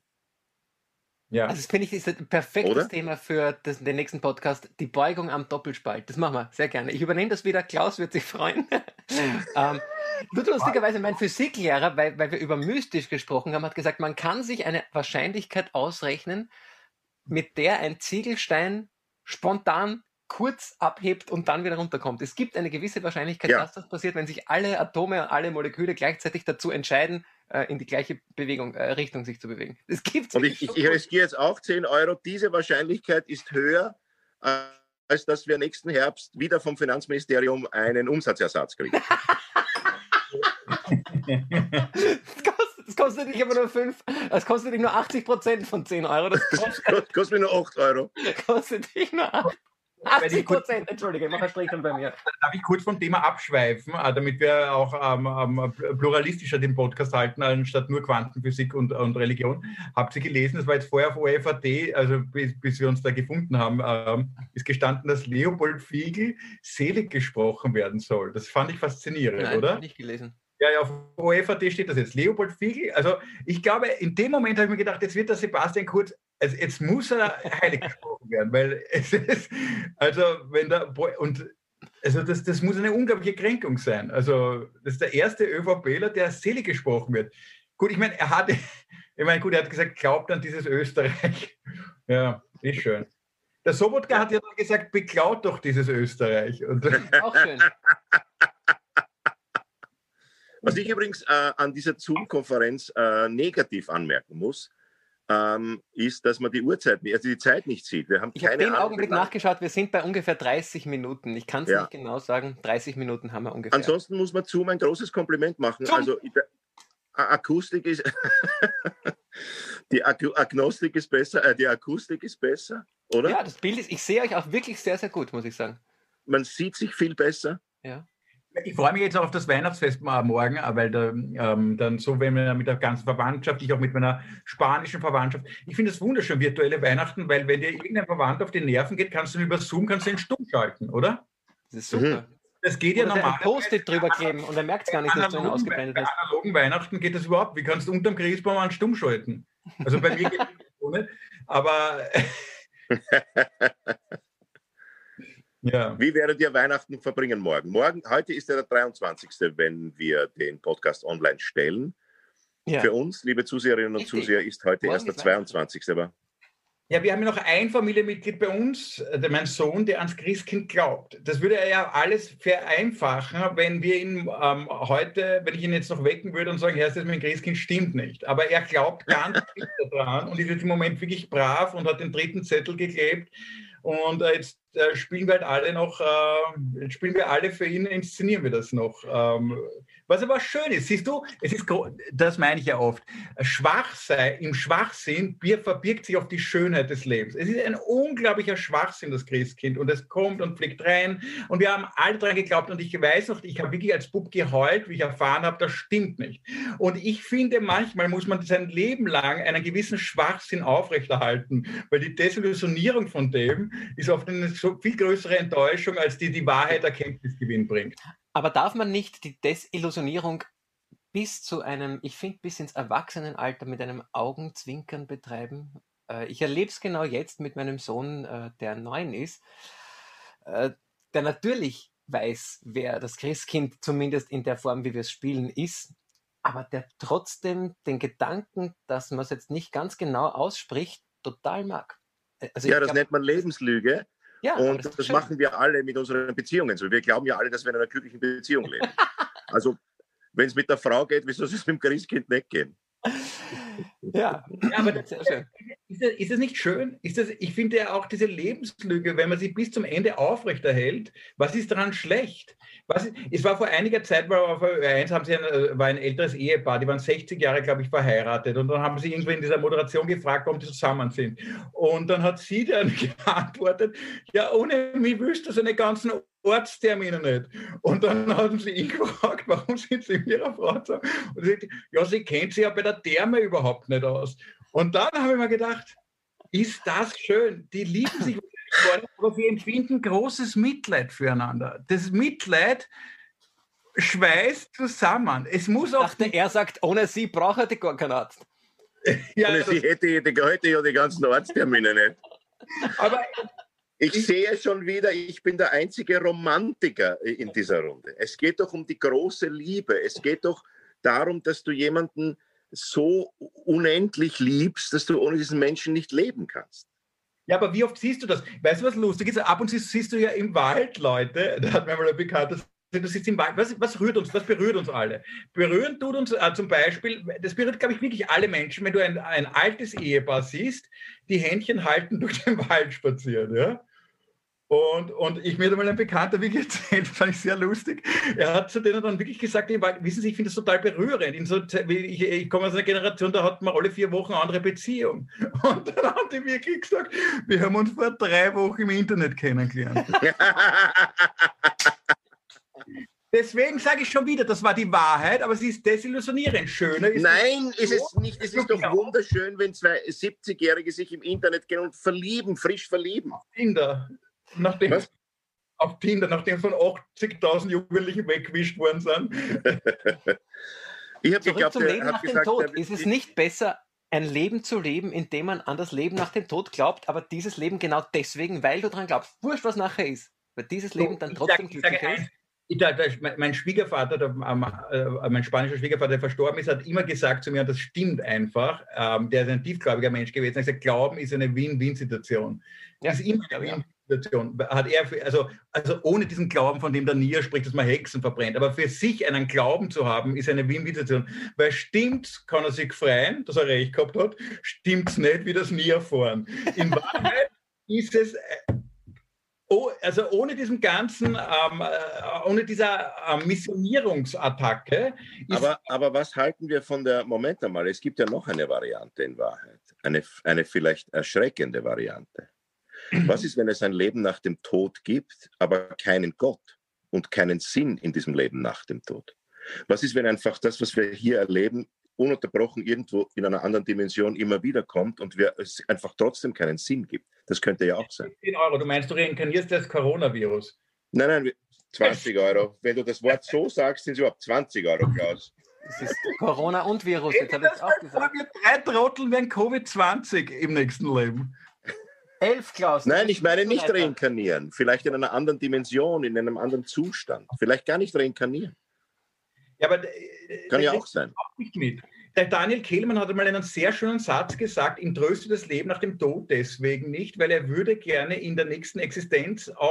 Ja. Also das finde ich ist ein perfektes Oder? Thema für das, den nächsten Podcast, die Beugung am Doppelspalt. Das machen wir sehr gerne. Ich übernehme das wieder, Klaus wird sich freuen. ähm, Nur lustigerweise, mein Physiklehrer, weil, weil wir über mystisch gesprochen haben, hat gesagt, man kann sich eine Wahrscheinlichkeit ausrechnen, mit der ein Ziegelstein spontan kurz abhebt und dann wieder runterkommt. Es gibt eine gewisse Wahrscheinlichkeit, ja. dass das passiert, wenn sich alle Atome und alle Moleküle gleichzeitig dazu entscheiden, in die gleiche Bewegung, äh, Richtung sich zu bewegen. Das gibt's. Und ich, ich, ich riskiere jetzt auch zehn Euro. Diese Wahrscheinlichkeit ist höher, äh, als dass wir nächsten Herbst wieder vom Finanzministerium einen Umsatzersatz kriegen. das, kostet, das kostet dich aber nur fünf, das kostet dich nur achtzig Prozent von zehn Euro. Das kostet, das kostet mir nur acht Euro. Kostet dich nur achtzig Prozent, Entschuldige, mach eine Strichung bei mir. Darf ich kurz vom Thema abschweifen, damit wir auch ähm, ähm, pluralistischer den Podcast halten, anstatt nur Quantenphysik und, und Religion. Habt ihr gelesen, das war jetzt vorher auf O F A T, also bis, bis wir uns da gefunden haben, ähm, ist gestanden, dass Leopold Fiegel selig gesprochen werden soll. Das fand ich faszinierend, Nein, oder? Nein, nicht gelesen. Ja, ja, auf O F A T steht das jetzt. Leopold Fiegel, also ich glaube, in dem Moment habe ich mir gedacht, jetzt wird der Sebastian Kurz, also jetzt muss er heilig gesprochen werden, weil es ist, also wenn der, und also das, das muss eine unglaubliche Kränkung sein. Also das ist der erste ÖVPler, der selig gesprochen wird. Gut, ich meine, er hat, ich meine, gut, er hat gesagt, glaubt an dieses Österreich. Ja, ist schön. Der Sobotka hat ja dann gesagt, beklaut doch dieses Österreich. Und auch schön. Was ich übrigens äh, an dieser Zoom-Konferenz äh, negativ anmerken muss, ähm, ist, dass man die Uhrzeit, also die Zeit nicht sieht. Wir haben ich habe den Augenblick nach nachgeschaut, wir sind bei ungefähr dreißig Minuten. Ich kann es ja. nicht genau sagen, dreißig Minuten haben wir ungefähr. Ansonsten muss man Zoom ein großes Kompliment machen. Zoom. Also die Akustik ist, die Agnostik ist besser, äh, die Akustik ist besser, oder? Ja, das Bild ist, ich sehe euch auch wirklich sehr, sehr gut, muss ich sagen. Man sieht sich viel besser. Ja. Ich freue mich jetzt auch auf das Weihnachtsfest morgen, weil da, ähm, dann so, wenn wir mit der ganzen Verwandtschaft, ich auch mit meiner spanischen Verwandtschaft, ich finde es wunderschön, virtuelle Weihnachten, weil wenn dir irgendein Verwandter auf die Nerven geht, kannst du über Zoom kannst du ihn stumm schalten, oder? Das ist super. Mhm. Das geht ja normal. Ein Post-it drüber kleben und er merkt es gar nicht, dass du ihn ausgeblendet hast. Bei analogen Weihnachten geht das überhaupt. Wie kannst du unterm Christbaum einen stumm schalten? Also bei mir geht das ohne, aber... Ja. Wie werdet ihr Weihnachten verbringen morgen? Morgen, heute ist ja der dreiundzwanzigste, wenn wir den Podcast online stellen. Ja. Für uns, liebe Zuseherinnen und Richtig. Zuseher, ist heute morgen erst der zweiundzwanzigste Aber ja, wir haben ja noch ein Familienmitglied bei uns, mein Sohn, der ans Christkind glaubt. Das würde ja alles vereinfachen, wenn wir ihn ähm, heute, wenn ich ihn jetzt noch wecken würde und sagen, Herr, das mit dem Christkind stimmt nicht. Aber er glaubt ganz fest daran und ist jetzt im Moment wirklich brav und hat den dritten Zettel geklebt. Und äh, jetzt äh, spielen wir halt alle noch, äh, spielen wir alle für ihn, inszenieren wir das noch. Ähm, Was aber schön ist, siehst du, es ist, das meine ich ja oft, Schwachsein, im Schwachsinn verbirgt sich auf die Schönheit des Lebens. Es ist ein unglaublicher Schwachsinn, das Christkind, und es kommt und fliegt rein und wir haben alle daran geglaubt und ich weiß noch, ich habe wirklich als Bub geheult, wie ich erfahren habe, das stimmt nicht. Und ich finde, manchmal muss man sein Leben lang einen gewissen Schwachsinn aufrechterhalten, weil die Desillusionierung von dem ist oft eine so viel größere Enttäuschung, als die die Wahrheit Erkenntnisgewinn bringt. Aber darf man nicht die Desillusionierung bis zu einem, ich finde, bis ins Erwachsenenalter mit einem Augenzwinkern betreiben? Äh, ich erlebe es genau jetzt mit meinem Sohn, äh, der neun ist, äh, der natürlich weiß, wer das Christkind zumindest in der Form, wie wir es spielen, ist, aber der trotzdem den Gedanken, dass man es jetzt nicht ganz genau ausspricht, total mag. Also ja, das glaub, nennt man Lebenslüge. Ja, und das, das machen wir alle mit unseren Beziehungen so. Wir glauben ja alle, dass wir in einer glücklichen Beziehung leben. Also, wenn es mit der Frau geht, wieso soll es mit dem Christkind nicht gehen? Ja, ja, aber das ist sehr schön. Ist das, ist das nicht schön? Ist das, ich finde ja auch diese Lebenslüge, wenn man sie bis zum Ende aufrechterhält, was ist daran schlecht? Was, es war vor einiger Zeit, war auf Ö eins haben sie ein, war ein älteres Ehepaar, die waren sechzig Jahre, glaube ich, verheiratet, und dann haben sie irgendwie in dieser Moderation gefragt, warum die zusammen sind. Und dann hat sie dann geantwortet, ja, ohne mich wüsste das seine ganzen Ortstermine nicht. Und dann haben sie ihn gefragt, warum sind sie mit ihrer Frau zusammen? Und sie sagt, ja, sie kennt sie ja bei der Therme überhaupt nicht aus. Und dann habe ich mir gedacht, ist das schön? Die lieben sich, aber sie empfinden großes Mitleid füreinander. Das Mitleid schweißt zusammen. Es muss auch. Ich dachte, er sagt, ohne sie braucht er gar keinen Arzt. Ja, ohne sie hätte ich hätte ja die ganzen Arzttermine nicht. Aber ich, ich sehe schon wieder, ich bin der einzige Romantiker in dieser Runde. Es geht doch um die große Liebe. Es geht doch darum, dass du jemanden so unendlich liebst, dass du ohne diesen Menschen nicht leben kannst. Ja, aber wie oft siehst du das? Weißt du, was lustig ist? Ab und zu siehst du ja im Wald Leute, da hat mir mal ein Bekannter, du sitzt im Wald, was, was rührt uns, was berührt uns alle? Berühren tut uns äh, zum Beispiel, das berührt, glaube ich, wirklich alle Menschen, wenn du ein, ein altes Ehepaar siehst, die Händchen halten, durch den Wald spazieren, ja? Und, und ich mir hat mal ein Bekannter wirklich erzählt, fand ich sehr lustig. Er hat zu denen dann wirklich gesagt, wissen Sie, ich finde das total berührend. In so, ich, ich komme aus einer Generation, da hatten wir alle vier Wochen eine andere Beziehung. Und dann haben die wirklich gesagt, wir haben uns vor drei Wochen im Internet kennengelernt. Deswegen sage ich schon wieder, das war die Wahrheit, aber sie ist desillusionierend. Schöner ist Nein, ist es nicht. Es ist doch wunderschön, wenn zwei siebzigjährige sich im Internet gehen und verlieben, frisch verlieben. Kinder. Nachdem, auf Tinder, nachdem von achtzigtausend Jugendlichen weggewischt worden sind. Ich habe Zurück geglaubt, zum Leben nach gesagt, dem Tod. Ist es nicht besser, ein Leben zu leben, in dem man an das Leben nach dem Tod glaubt, aber dieses Leben genau deswegen, weil du dran glaubst, wurscht, was nachher ist, weil dieses Leben dann trotzdem ich sage, glücklich ist? Ich, da, da, mein Schwiegervater, der, äh, mein spanischer Schwiegervater, der verstorben ist, hat immer gesagt zu mir, und das stimmt einfach, ähm, der ist ein tiefgläubiger Mensch gewesen, er hat gesagt, Glauben ist eine Win-Win-Situation. Ja, ist immer eine Win-Win-Situation. Hat er für, also, also ohne diesen Glauben, von dem der Nier spricht, dass man Hexen verbrennt, aber für sich einen Glauben zu haben, ist eine Win-Win-Situation. Weil stimmt, kann er sich freuen, dass er recht gehabt hat, stimmt es nicht, wie das Nier fahren. In Wahrheit ist es... Oh, also ohne diesen ganzen, ähm, ohne dieser äh, Missionierungsattacke. Aber, aber was halten wir von der, Moment einmal, es gibt ja noch eine Variante in Wahrheit, eine, eine vielleicht erschreckende Variante. Was ist, wenn es ein Leben nach dem Tod gibt, aber keinen Gott und keinen Sinn in diesem Leben nach dem Tod? Was ist, wenn einfach das, was wir hier erleben, ununterbrochen irgendwo in einer anderen Dimension immer wieder kommt und wir, es einfach trotzdem keinen Sinn gibt? Das könnte ja auch sein. zehn Euro, du meinst, du reinkarnierst das Coronavirus? Nein, nein, zwanzig Euro. Wenn du das Wort so sagst, sind es überhaupt zwanzig Euro, Klaus. Das ist Corona und Virus, jetzt habe ich es auch gesagt. Wir drei Trotteln werden Covid zwanzig im nächsten Leben. Elf, Klaus. Nein, ich meine nicht reinkarnieren. Vielleicht in einer anderen Dimension, in einem anderen Zustand. Vielleicht gar nicht reinkarnieren. Ja, aber kann ja auch sein. Auch nicht mit. Der Daniel Kehlmann hat einmal einen sehr schönen Satz gesagt, ihm tröstet das Leben nach dem Tod deswegen nicht, weil er würde gerne in der nächsten Existenz auch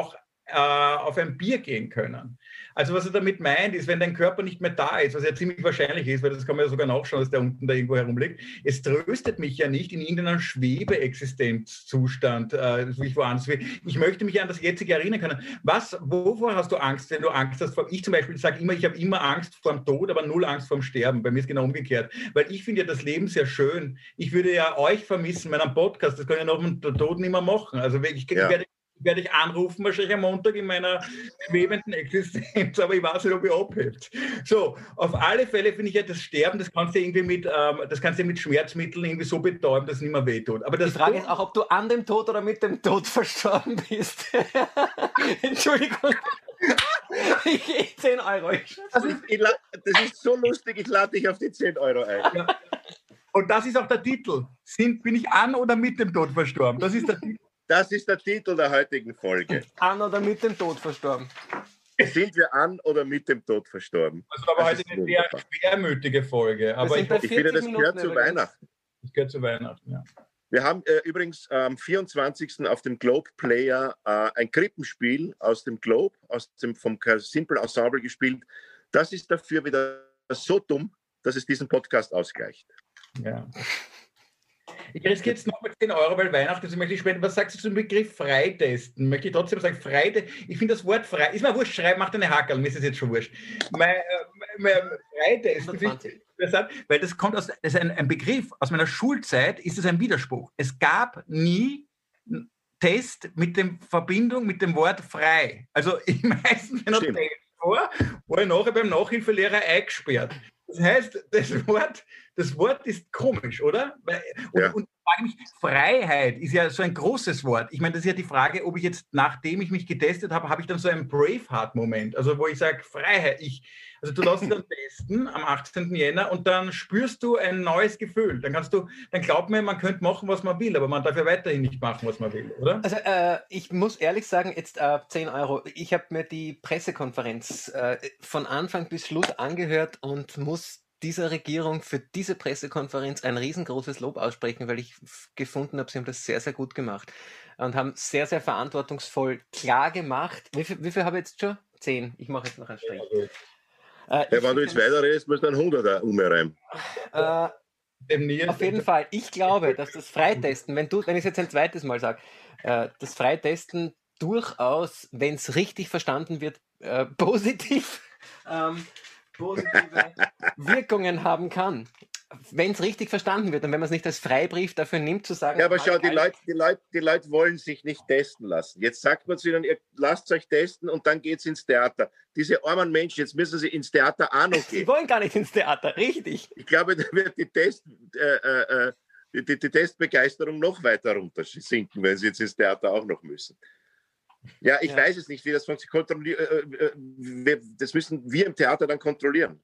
äh, auf ein Bier gehen können. Also was er damit meint, ist, wenn dein Körper nicht mehr da ist, was ja ziemlich wahrscheinlich ist, weil das kann man ja sogar nachschauen, dass der unten da irgendwo herumliegt, es tröstet mich ja nicht in irgendeinem Schwebeexistenzzustand, äh, wie ich woanders will. Ich möchte mich an das jetzige erinnern können. Was, wovor hast du Angst, wenn du Angst hast? Vor, ich zum Beispiel sage immer, ich habe immer Angst vor dem Tod, aber null Angst vor dem Sterben. Bei mir ist genau umgekehrt. Weil ich finde ja das Leben sehr schön. Ich würde ja euch vermissen, meinen Podcast, das kann ich nach dem Tod nicht mehr machen. Also ich, ich Ja. werde werde ich anrufen, wahrscheinlich am Montag in meiner schwebenden Existenz, aber ich weiß nicht, ob ich abhebt. So, auf alle Fälle finde ich ja, das Sterben, das kannst du irgendwie mit, ähm, das kannst du mit Schmerzmitteln irgendwie so betäuben, dass es nicht mehr wehtut. Aber das Die Frage Tod, ist auch, ob du an dem Tod oder mit dem Tod verstorben bist. Entschuldigung. Ich gehe zehn Euro. Das ist, ich, la- das ist so lustig, ich lade dich auf die zehn Euro ein. ja. Und das ist auch der Titel. Sind, bin ich an oder mit dem Tod verstorben? Das ist der Titel. Das ist der Titel der heutigen Folge. An oder mit dem Tod verstorben. Sind wir an oder mit dem Tod verstorben? Das war aber Das heute ist eine sehr wunderbar. schwermütige Folge. Aber sind ich, bei hoffe, Ich finde, das vierzig gehört Minuten zu übrigens. Weihnachten. das gehört zu Weihnachten. Ja. Wir haben äh, übrigens am vierundzwanzigsten auf dem Globe Player äh, ein Krippenspiel aus dem Globe, aus dem, vom Simple Ensemble gespielt. Das ist dafür wieder so dumm, dass es diesen Podcast ausgleicht. Ja. Ich riskiere jetzt noch mal zehn Euro, weil Weihnachten ist. Ich möchte spenden. Was sagst du zum Begriff Freitesten? Möchte ich trotzdem sagen, Freitesten. Ich finde das Wort frei. Ist mir wurscht, schreib, mach deine Hackerl, mir ist das jetzt schon wurscht. Mein, äh, mein Freitesten, finde ich interessant, weil das kommt aus, das ist ein, ein Begriff aus meiner Schulzeit, ist es ein Widerspruch. Es gab nie einen Test mit der Verbindung mit dem Wort frei. Also ich meistens, wenn er Stimmt. Test war, war ich nachher beim Nachhilfelehrer eingesperrt. Das heißt, das Wort, das Wort ist komisch, oder? Weil- Und, Ja. und ich frage mich, Freiheit ist ja so ein großes Wort. Ich meine, das ist ja die Frage, ob ich jetzt, nachdem ich mich getestet habe, habe ich dann so einen Braveheart-Moment, also wo ich sage, Freiheit. Ich, also du lässt dich dann testen am achtzehnten Jänner und dann spürst du ein neues Gefühl. Dann kannst du, dann glaubt mir, man könnte machen, was man will, aber man darf ja weiterhin nicht machen, was man will, oder? Also äh, ich muss ehrlich sagen, jetzt äh, zehn Euro. Ich habe mir die Pressekonferenz äh, von Anfang bis Schluss angehört und muss dieser Regierung für diese Pressekonferenz ein riesengroßes Lob aussprechen, weil ich f- gefunden habe, sie haben das sehr, sehr gut gemacht und haben sehr, sehr verantwortungsvoll klar gemacht. Wie viel, wie viel habe ich jetzt schon? Zehn. Ich mache jetzt noch einen Strich. Also, Äh, Ja, ich wenn du jetzt finde, weiterredest, musst du einen hunderter umreimen. äh, dem Nils- Auf jeden Fall. Ich glaube, dass das Freitesten, wenn du, wenn ich es jetzt ein zweites Mal sage, äh, das Freitesten durchaus, wenn es richtig verstanden wird, äh, positiv, ähm, positive Wirkungen haben kann. Wenn es richtig verstanden wird und wenn man es nicht als Freibrief dafür nimmt, zu sagen, Ja, aber schau, die egal, Leute, die, Leute, die Leute wollen sich nicht testen lassen. Jetzt sagt man zu ihnen, ihr lasst euch testen und dann geht's ins Theater. Diese armen Menschen, jetzt müssen sie ins Theater auch noch sie gehen. wollen gar nicht ins Theater, richtig. Ich glaube, da wird die, Test, äh, äh, die, die, die Testbegeisterung noch weiter runtersinken, wenn sie jetzt ins Theater auch noch müssen. Ja, ich Ja. weiß es nicht, wie das funktioniert. Äh, äh, wir- das müssen wir im Theater dann kontrollieren.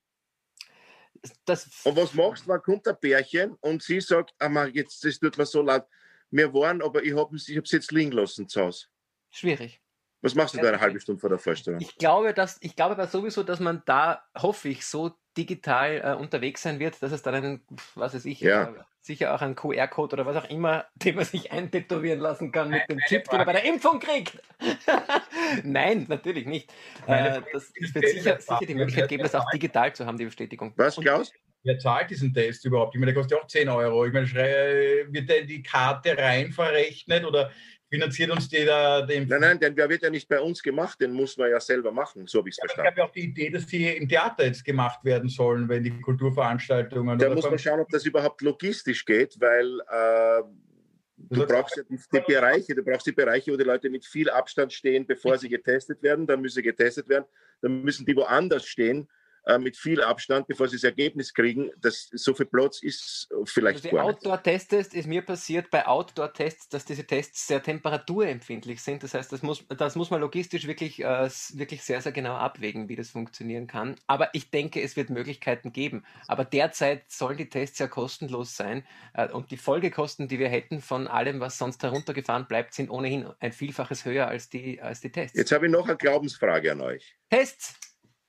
Das, Und was machst du, wann kommt ein Pärchen und sie sagt, ah, Mann, jetzt, das tut mir so leid. Wir waren, aber ich habe ich es jetzt liegen lassen zu Hause. schwierig. Was machst du da eine halbe Stunde vor der Vorstellung? Ich glaube, dass, ich glaube aber sowieso, dass man da, hoffe ich, so digital äh, unterwegs sein wird, dass es dann einen, was weiß ich, Ja. äh, sicher auch einen Q R-Code oder was auch immer, den man sich eintätowieren lassen kann mit dem Keine Chip, den man bei Frage. der Impfung kriegt. Nein, natürlich nicht. Meine Äh, Frage das, ist, es wird wer sicher, das sicher die macht, Möglichkeit wer geben, das das auch digital zu haben, die Bestätigung. Was, Und Klaus? Wer zahlt diesen Test überhaupt? Ich meine, der kostet ja auch zehn Euro. Ich meine, schrei- wird der in die Karte rein verrechnet oder finanziert uns die da den? Nein, nein, denn der wird ja nicht bei uns gemacht, den muss man ja selber machen, so habe ich es Es verstanden. gab ja auch die Idee, dass die im Theater jetzt gemacht werden sollen, wenn die Kulturveranstaltungen. Da oder muss man beim- schauen, ob das überhaupt logistisch geht, weil äh, du Das- brauchst ja die, die Bereiche, du brauchst die Bereiche, wo die Leute mit viel Abstand stehen, bevor sie getestet werden, dann müssen sie getestet werden, dann müssen die woanders stehen, äh, mit viel Abstand, bevor sie das Ergebnis kriegen. Das, so viel Platz ist vielleicht die gar nicht. Outdoor-Testtests ist mir passiert bei Outdoor-Tests, dass diese Tests sehr temperaturempfindlich sind. Das heißt, das muss, das muss man logistisch wirklich, äh, wirklich sehr, sehr genau abwägen, wie das funktionieren kann. Aber ich denke, es wird Möglichkeiten geben. Aber derzeit sollen die Tests ja kostenlos sein. Äh, und die Folgekosten, die wir hätten von allem, was sonst heruntergefahren bleibt, sind ohnehin ein Vielfaches höher als die, als die Tests. Jetzt habe ich noch eine Glaubensfrage an euch. Tests!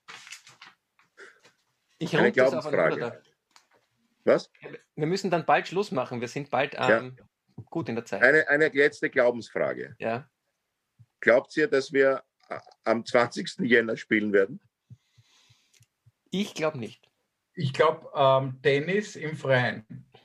Ich Eine runde das auf einen Glaubensfrage. Hunderter. Was? Wir müssen dann bald Schluss machen. Wir sind bald ähm, gut in der Zeit. Eine, eine letzte Glaubensfrage. Ja. Glaubt ihr, dass wir am zwanzigsten Jänner spielen werden? Ich glaube nicht. Ich glaube, ähm, Tennis im Freien.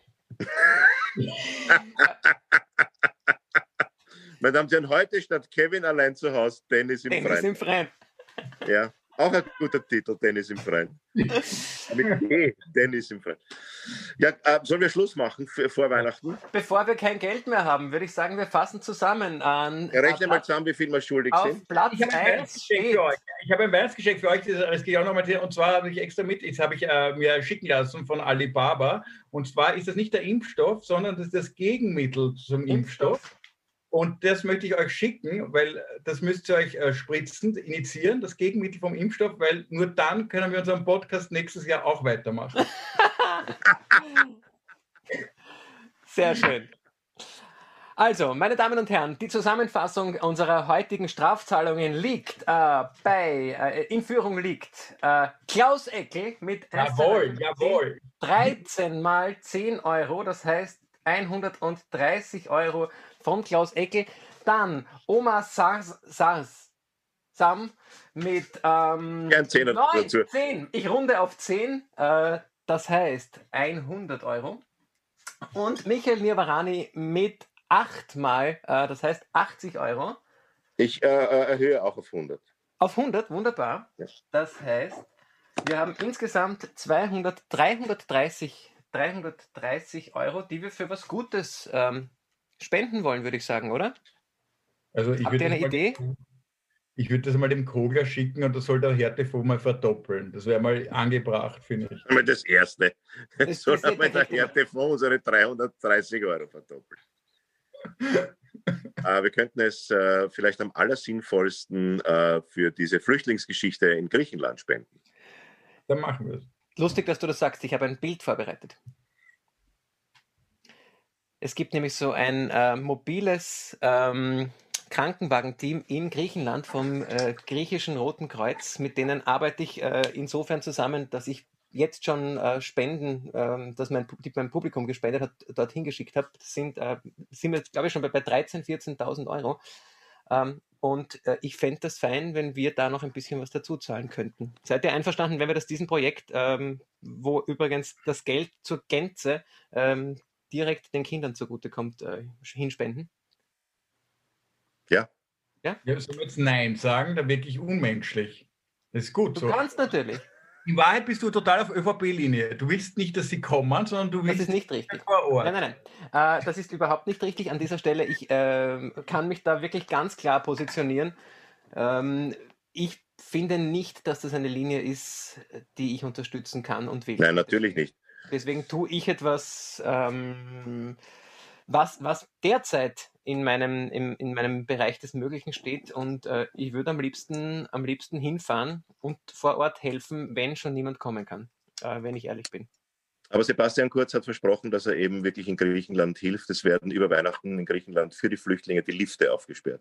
Meine Damen und Herren, heute statt Kevin allein zu Hause, Tennis im Tennis Freien. im Freien. Ja, auch ein guter Titel, Tennis im Freien. Mit E, Tennis im Freien. Ja, äh, sollen wir Schluss machen für, vor Weihnachten? Bevor wir kein Geld mehr haben, würde ich sagen, wir fassen zusammen an. Ja, rechne äh, mal zusammen, wie viel wir schuldig auf sind. Platz Ich habe ein eins Weihnachtsgeschenk steht. für euch. Ich habe ein Weihnachtsgeschenk für euch, das, das gehe ich auch noch mal erzählen. Und zwar habe ich extra mit, jetzt habe ich äh, mir schicken lassen von Alibaba. Und zwar ist das nicht der Impfstoff, sondern das ist das Gegenmittel zum Impfstoff. Impfstoff. Und das möchte ich euch schicken, weil das müsst ihr euch äh, spritzen, initiieren, das Gegenmittel vom Impfstoff, weil nur dann können wir unseren Podcast nächstes Jahr auch weitermachen. Sehr schön. Also, meine Damen und Herren, die Zusammenfassung unserer heutigen Strafzahlungen liegt äh, bei, äh, in Führung liegt äh, Klaus Eckel mit Jawohl, jawohl. dreizehn mal zehn Euro, das heißt hundertdreißig Euro von Klaus Eckel. Dann Oma Sars, Sars Sam mit ähm, Gern Zehner neun, dazu. zehn. Ich runde auf zehn, äh, das heißt hundert Euro. Und Michael Nirvarani mit acht mal, äh, das heißt achtzig Euro. Ich äh, äh, erhöhe auch auf hundert. Auf hundert, wunderbar. Ja. Das heißt, wir haben insgesamt zweihundert, dreihundertdreißig, dreihundertdreißig Euro, die wir für was Gutes ähm, spenden wollen, würde ich sagen, oder? Also ich Habt ihr würde eine das mal- Idee? Ich würde das mal dem Kogler schicken und das soll der Härtefond mal verdoppeln. Das wäre mal angebracht, finde ich. Einmal das Erste. Das- Jetzt soll das ist einmal der richtig. Härtefond unsere dreihundertdreißig Euro verdoppeln. äh, wir könnten es äh, vielleicht am allersinnvollsten äh, für diese Flüchtlingsgeschichte in Griechenland spenden. Dann machen wir es. Lustig, dass du das sagst. Ich habe ein Bild vorbereitet. Es gibt nämlich so ein äh, mobiles ähm, Krankenwagenteam in Griechenland vom äh, griechischen Roten Kreuz. Mit denen arbeite ich äh, insofern zusammen, dass ich jetzt schon äh, Spenden, ähm, dass mein, die mein Publikum gespendet hat, dorthin geschickt habe. Das sind, äh, sind wir jetzt, glaube ich, schon bei, bei dreizehn-, vierzehntausend Euro. Ähm, und äh, ich fände das fein, wenn wir da noch ein bisschen was dazu zahlen könnten. Seid ihr einverstanden, wenn wir das diesem Projekt, ähm, wo übrigens das Geld zur Gänze ähm, direkt den Kindern zugutekommt, äh, hinspenden? Ja, Ja, sollen wir jetzt Nein sagen? Da wirklich unmenschlich. Das ist gut Du so. kannst natürlich. In Wahrheit bist du total auf ÖVP-Linie. Du willst nicht, dass sie kommen, sondern du Das willst ist nicht richtig. vor Ort. Nein, nein, nein. Äh, das ist überhaupt nicht richtig an dieser Stelle. Ich äh, kann mich da wirklich ganz klar positionieren. Ähm, ich finde nicht, dass das eine Linie ist, die ich unterstützen kann und will. nein, natürlich nicht. Deswegen tue ich etwas, ähm, was, was derzeit in meinem, im, in meinem Bereich des Möglichen steht. Und äh, ich würde am liebsten, am liebsten hinfahren und vor Ort helfen, wenn schon niemand kommen kann, äh, wenn ich ehrlich bin. Aber Sebastian Kurz hat versprochen, dass er eben wirklich in Griechenland hilft. Es werden über Weihnachten in Griechenland für die Flüchtlinge die Lifte aufgesperrt.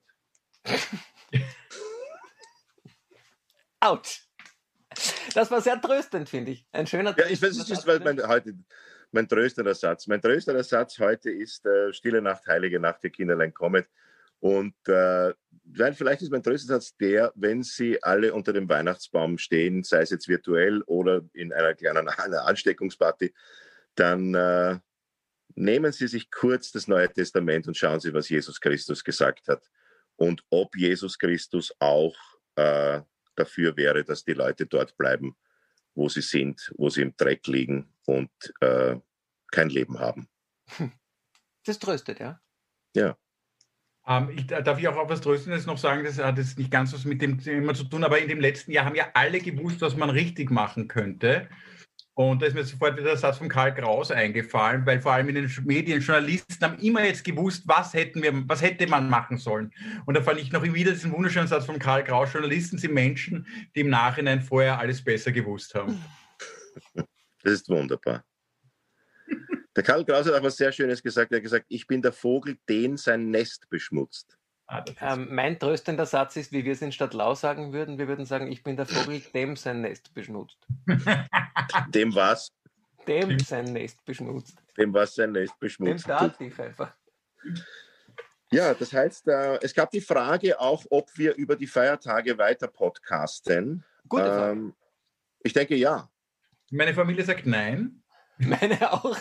Autsch! Das war sehr tröstend, finde ich. Ein schöner Ja, ich weiß, es ist mein, heute mein tröstender Satz. Mein tröstender Satz heute ist äh, Stille Nacht, Heilige Nacht, ihr Kinderlein kommet. Und äh, nein, vielleicht ist mein tröstender Satz der, wenn Sie alle unter dem Weihnachtsbaum stehen, sei es jetzt virtuell oder in einer kleinen einer Ansteckungsparty, dann äh, nehmen Sie sich kurz das Neue Testament und schauen Sie, was Jesus Christus gesagt hat. Und ob Jesus Christus auch äh, dafür wäre, dass die Leute dort bleiben, wo sie sind, wo sie im Dreck liegen und äh, kein Leben haben. Das tröstet, ja. Ja. Ähm, ich, darf ich auch auf was Tröstendes noch sagen? Das hat jetzt nicht ganz was mit dem Thema zu tun, aber in dem letzten Jahr haben ja alle gewusst, was man richtig machen könnte. Und da ist mir sofort wieder der Satz von Karl Kraus eingefallen, weil vor allem in den Medien Journalisten haben immer jetzt gewusst, was hätten wir, was hätte man machen sollen. Und da fand ich noch wieder diesen wunderschönen Satz von Karl Kraus: Journalisten sind Menschen, die im Nachhinein vorher alles besser gewusst haben. Das ist wunderbar. Der Karl Kraus hat auch was sehr Schönes gesagt. Er hat gesagt, ich bin der Vogel, den sein Nest beschmutzt. Ah, das ist Ähm, mein tröstender Satz ist, wie wir es in Stadtlau sagen würden. Wir würden sagen, ich bin der Vogel, dem sein Nest beschmutzt. Dem was? Dem sein Nest beschmutzt. Dem was sein Nest Dem beschmutzt. Dativ einfach. Ja, das heißt, äh, es gab die Frage auch, ob wir über die Feiertage weiter podcasten. Gute Frage. Ähm, ich denke, ja. Meine Familie sagt nein. Meine auch.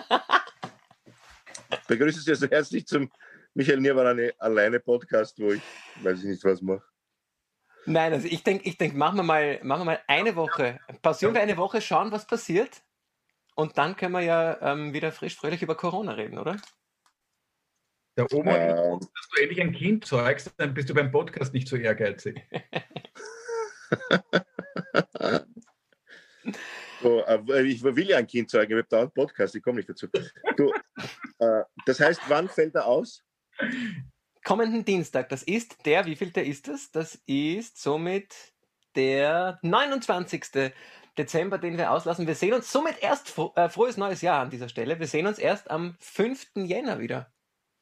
Begrüße Sie also herzlich zum Michael Nirwarani alleine Podcast, wo ich weiß ich nicht, was mache. Nein, also ich denke, ich denk, machen, wir mal, machen wir mal eine Woche. Pausieren wir eine Woche, schauen, was passiert. Und dann können wir ja ähm, wieder frisch, fröhlich über Corona reden, oder? Der Oma, Ähm. dass du endlich ein Kind zeugst, dann bist du beim Podcast nicht so ehrgeizig. So, äh, ich will ja ein Kind zeugen, ich habe da einen Podcast, ich komme nicht dazu. Du, äh, das heißt, wann fällt er aus? Kommenden Dienstag, das ist der, wie viel der ist das? Das ist somit der neunundzwanzigste Dezember, den wir auslassen. Wir sehen uns somit erst, fro äh, frohes neues Jahr an dieser Stelle. Wir sehen uns erst am fünften Jänner wieder.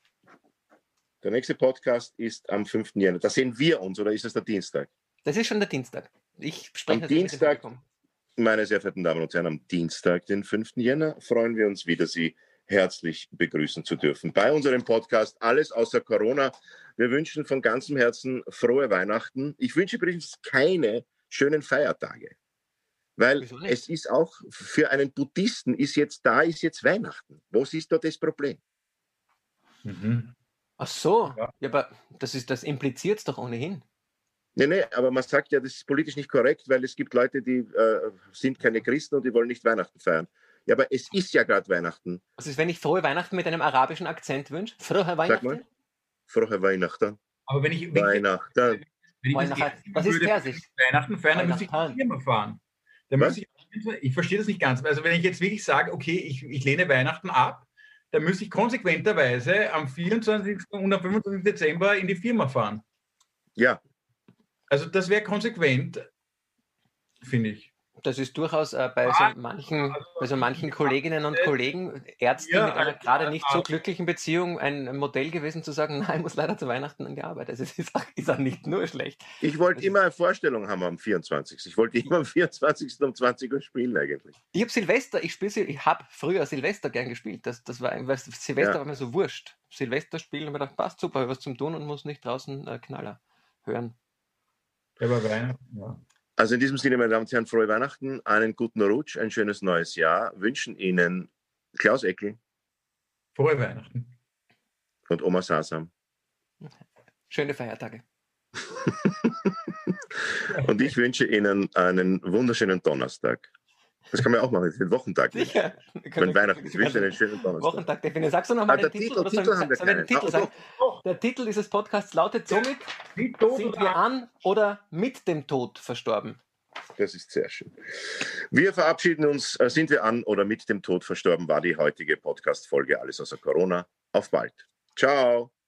Der nächste Podcast ist am fünften Jänner. Da sehen wir uns, oder ist es der Dienstag? Das ist schon der Dienstag. Ich spreche Am Dienstag, meine sehr verehrten Damen und Herren, am Dienstag, den fünften Jänner, freuen wir uns wieder, Sie herzlich begrüßen zu dürfen bei unserem Podcast Alles außer Corona. Wir wünschen von ganzem Herzen frohe Weihnachten. Ich wünsche übrigens keine schönen Feiertage, weil es ist auch für einen Buddhisten, ist jetzt da, ist jetzt Weihnachten. Was ist da das Problem? Mhm. Ach so, Ja. ja, aber das, ist, das impliziert es doch ohnehin. Nee, nee, aber man sagt ja, das ist politisch nicht korrekt, weil es gibt Leute, die äh, sind keine Christen und die wollen nicht Weihnachten feiern. Ja, aber es ist ja gerade Weihnachten. Was ist, wenn ich frohe Weihnachten mit einem arabischen Akzent wünsche? Frohe Sag Weihnachten? mal, frohe Weihnachten. Aber wenn ich, wenn Weihnachten. ich, wenn ich Weihnachten. das Was ist würde, Persisch? Weihnachten feiern, dann müsste ich Weihnachten. die Firma fahren. Dann Was? müsste ich, ich verstehe das nicht ganz. Also wenn ich jetzt wirklich sage, okay, ich, ich lehne Weihnachten ab, dann müsste ich konsequenterweise am vierundzwanzigsten und am fünfundzwanzigsten Dezember in die Firma fahren. Ja, Also das wäre konsequent, finde ich. Das ist durchaus äh, bei, so manchen, bei so manchen Kolleginnen und Kollegen, Ärzten Ja, mit einer also, gerade nicht so äh, glücklichen Beziehung, ein Modell gewesen zu sagen, nein, ich muss leider zu Weihnachten an die Arbeit. Also es ist auch, ist auch nicht nur schlecht. ich wollte Das ist- immer eine Vorstellung haben am vierundzwanzigsten Ich wollte immer am vierundzwanzigsten um zwanzig Uhr spielen eigentlich. Ich habe Silvester, ich spiele, ich habe früher Silvester gern gespielt. Das, das war, weil Silvester Ja. war mir so wurscht. Silvester spielen und mir gedacht, passt super, habe was zum Tun und muss nicht draußen äh, Knaller hören. Ja, aber Weihnachten, ja. Also in diesem Sinne, meine Damen und Herren, frohe Weihnachten, einen guten Rutsch, ein schönes neues Jahr. Wünschen Ihnen Klaus Eckel Frohe Weihnachten. und Oma Sasam. Schöne Feiertage. Und ich wünsche Ihnen einen wunderschönen Donnerstag. Das kann man auch machen, das ist ein Wochentag. nicht? Sicher. Wenn Weihnachten ist, wünsche einen schönen Donnerstag. Wochentag definieren. Sagst du nochmal Ah, den der Titel? Titel- Oder Titel soll, haben wir soll ich den keinen. Titel Ah, sagen? doch, Der Titel dieses Podcasts lautet somit, Mit Tod sind oder wir an oder mit dem Tod verstorben? Das ist sehr schön. Wir verabschieden uns, äh, sind wir an oder mit dem Tod verstorben, war die heutige Podcast-Folge Alles außer Corona. Auf bald. Ciao.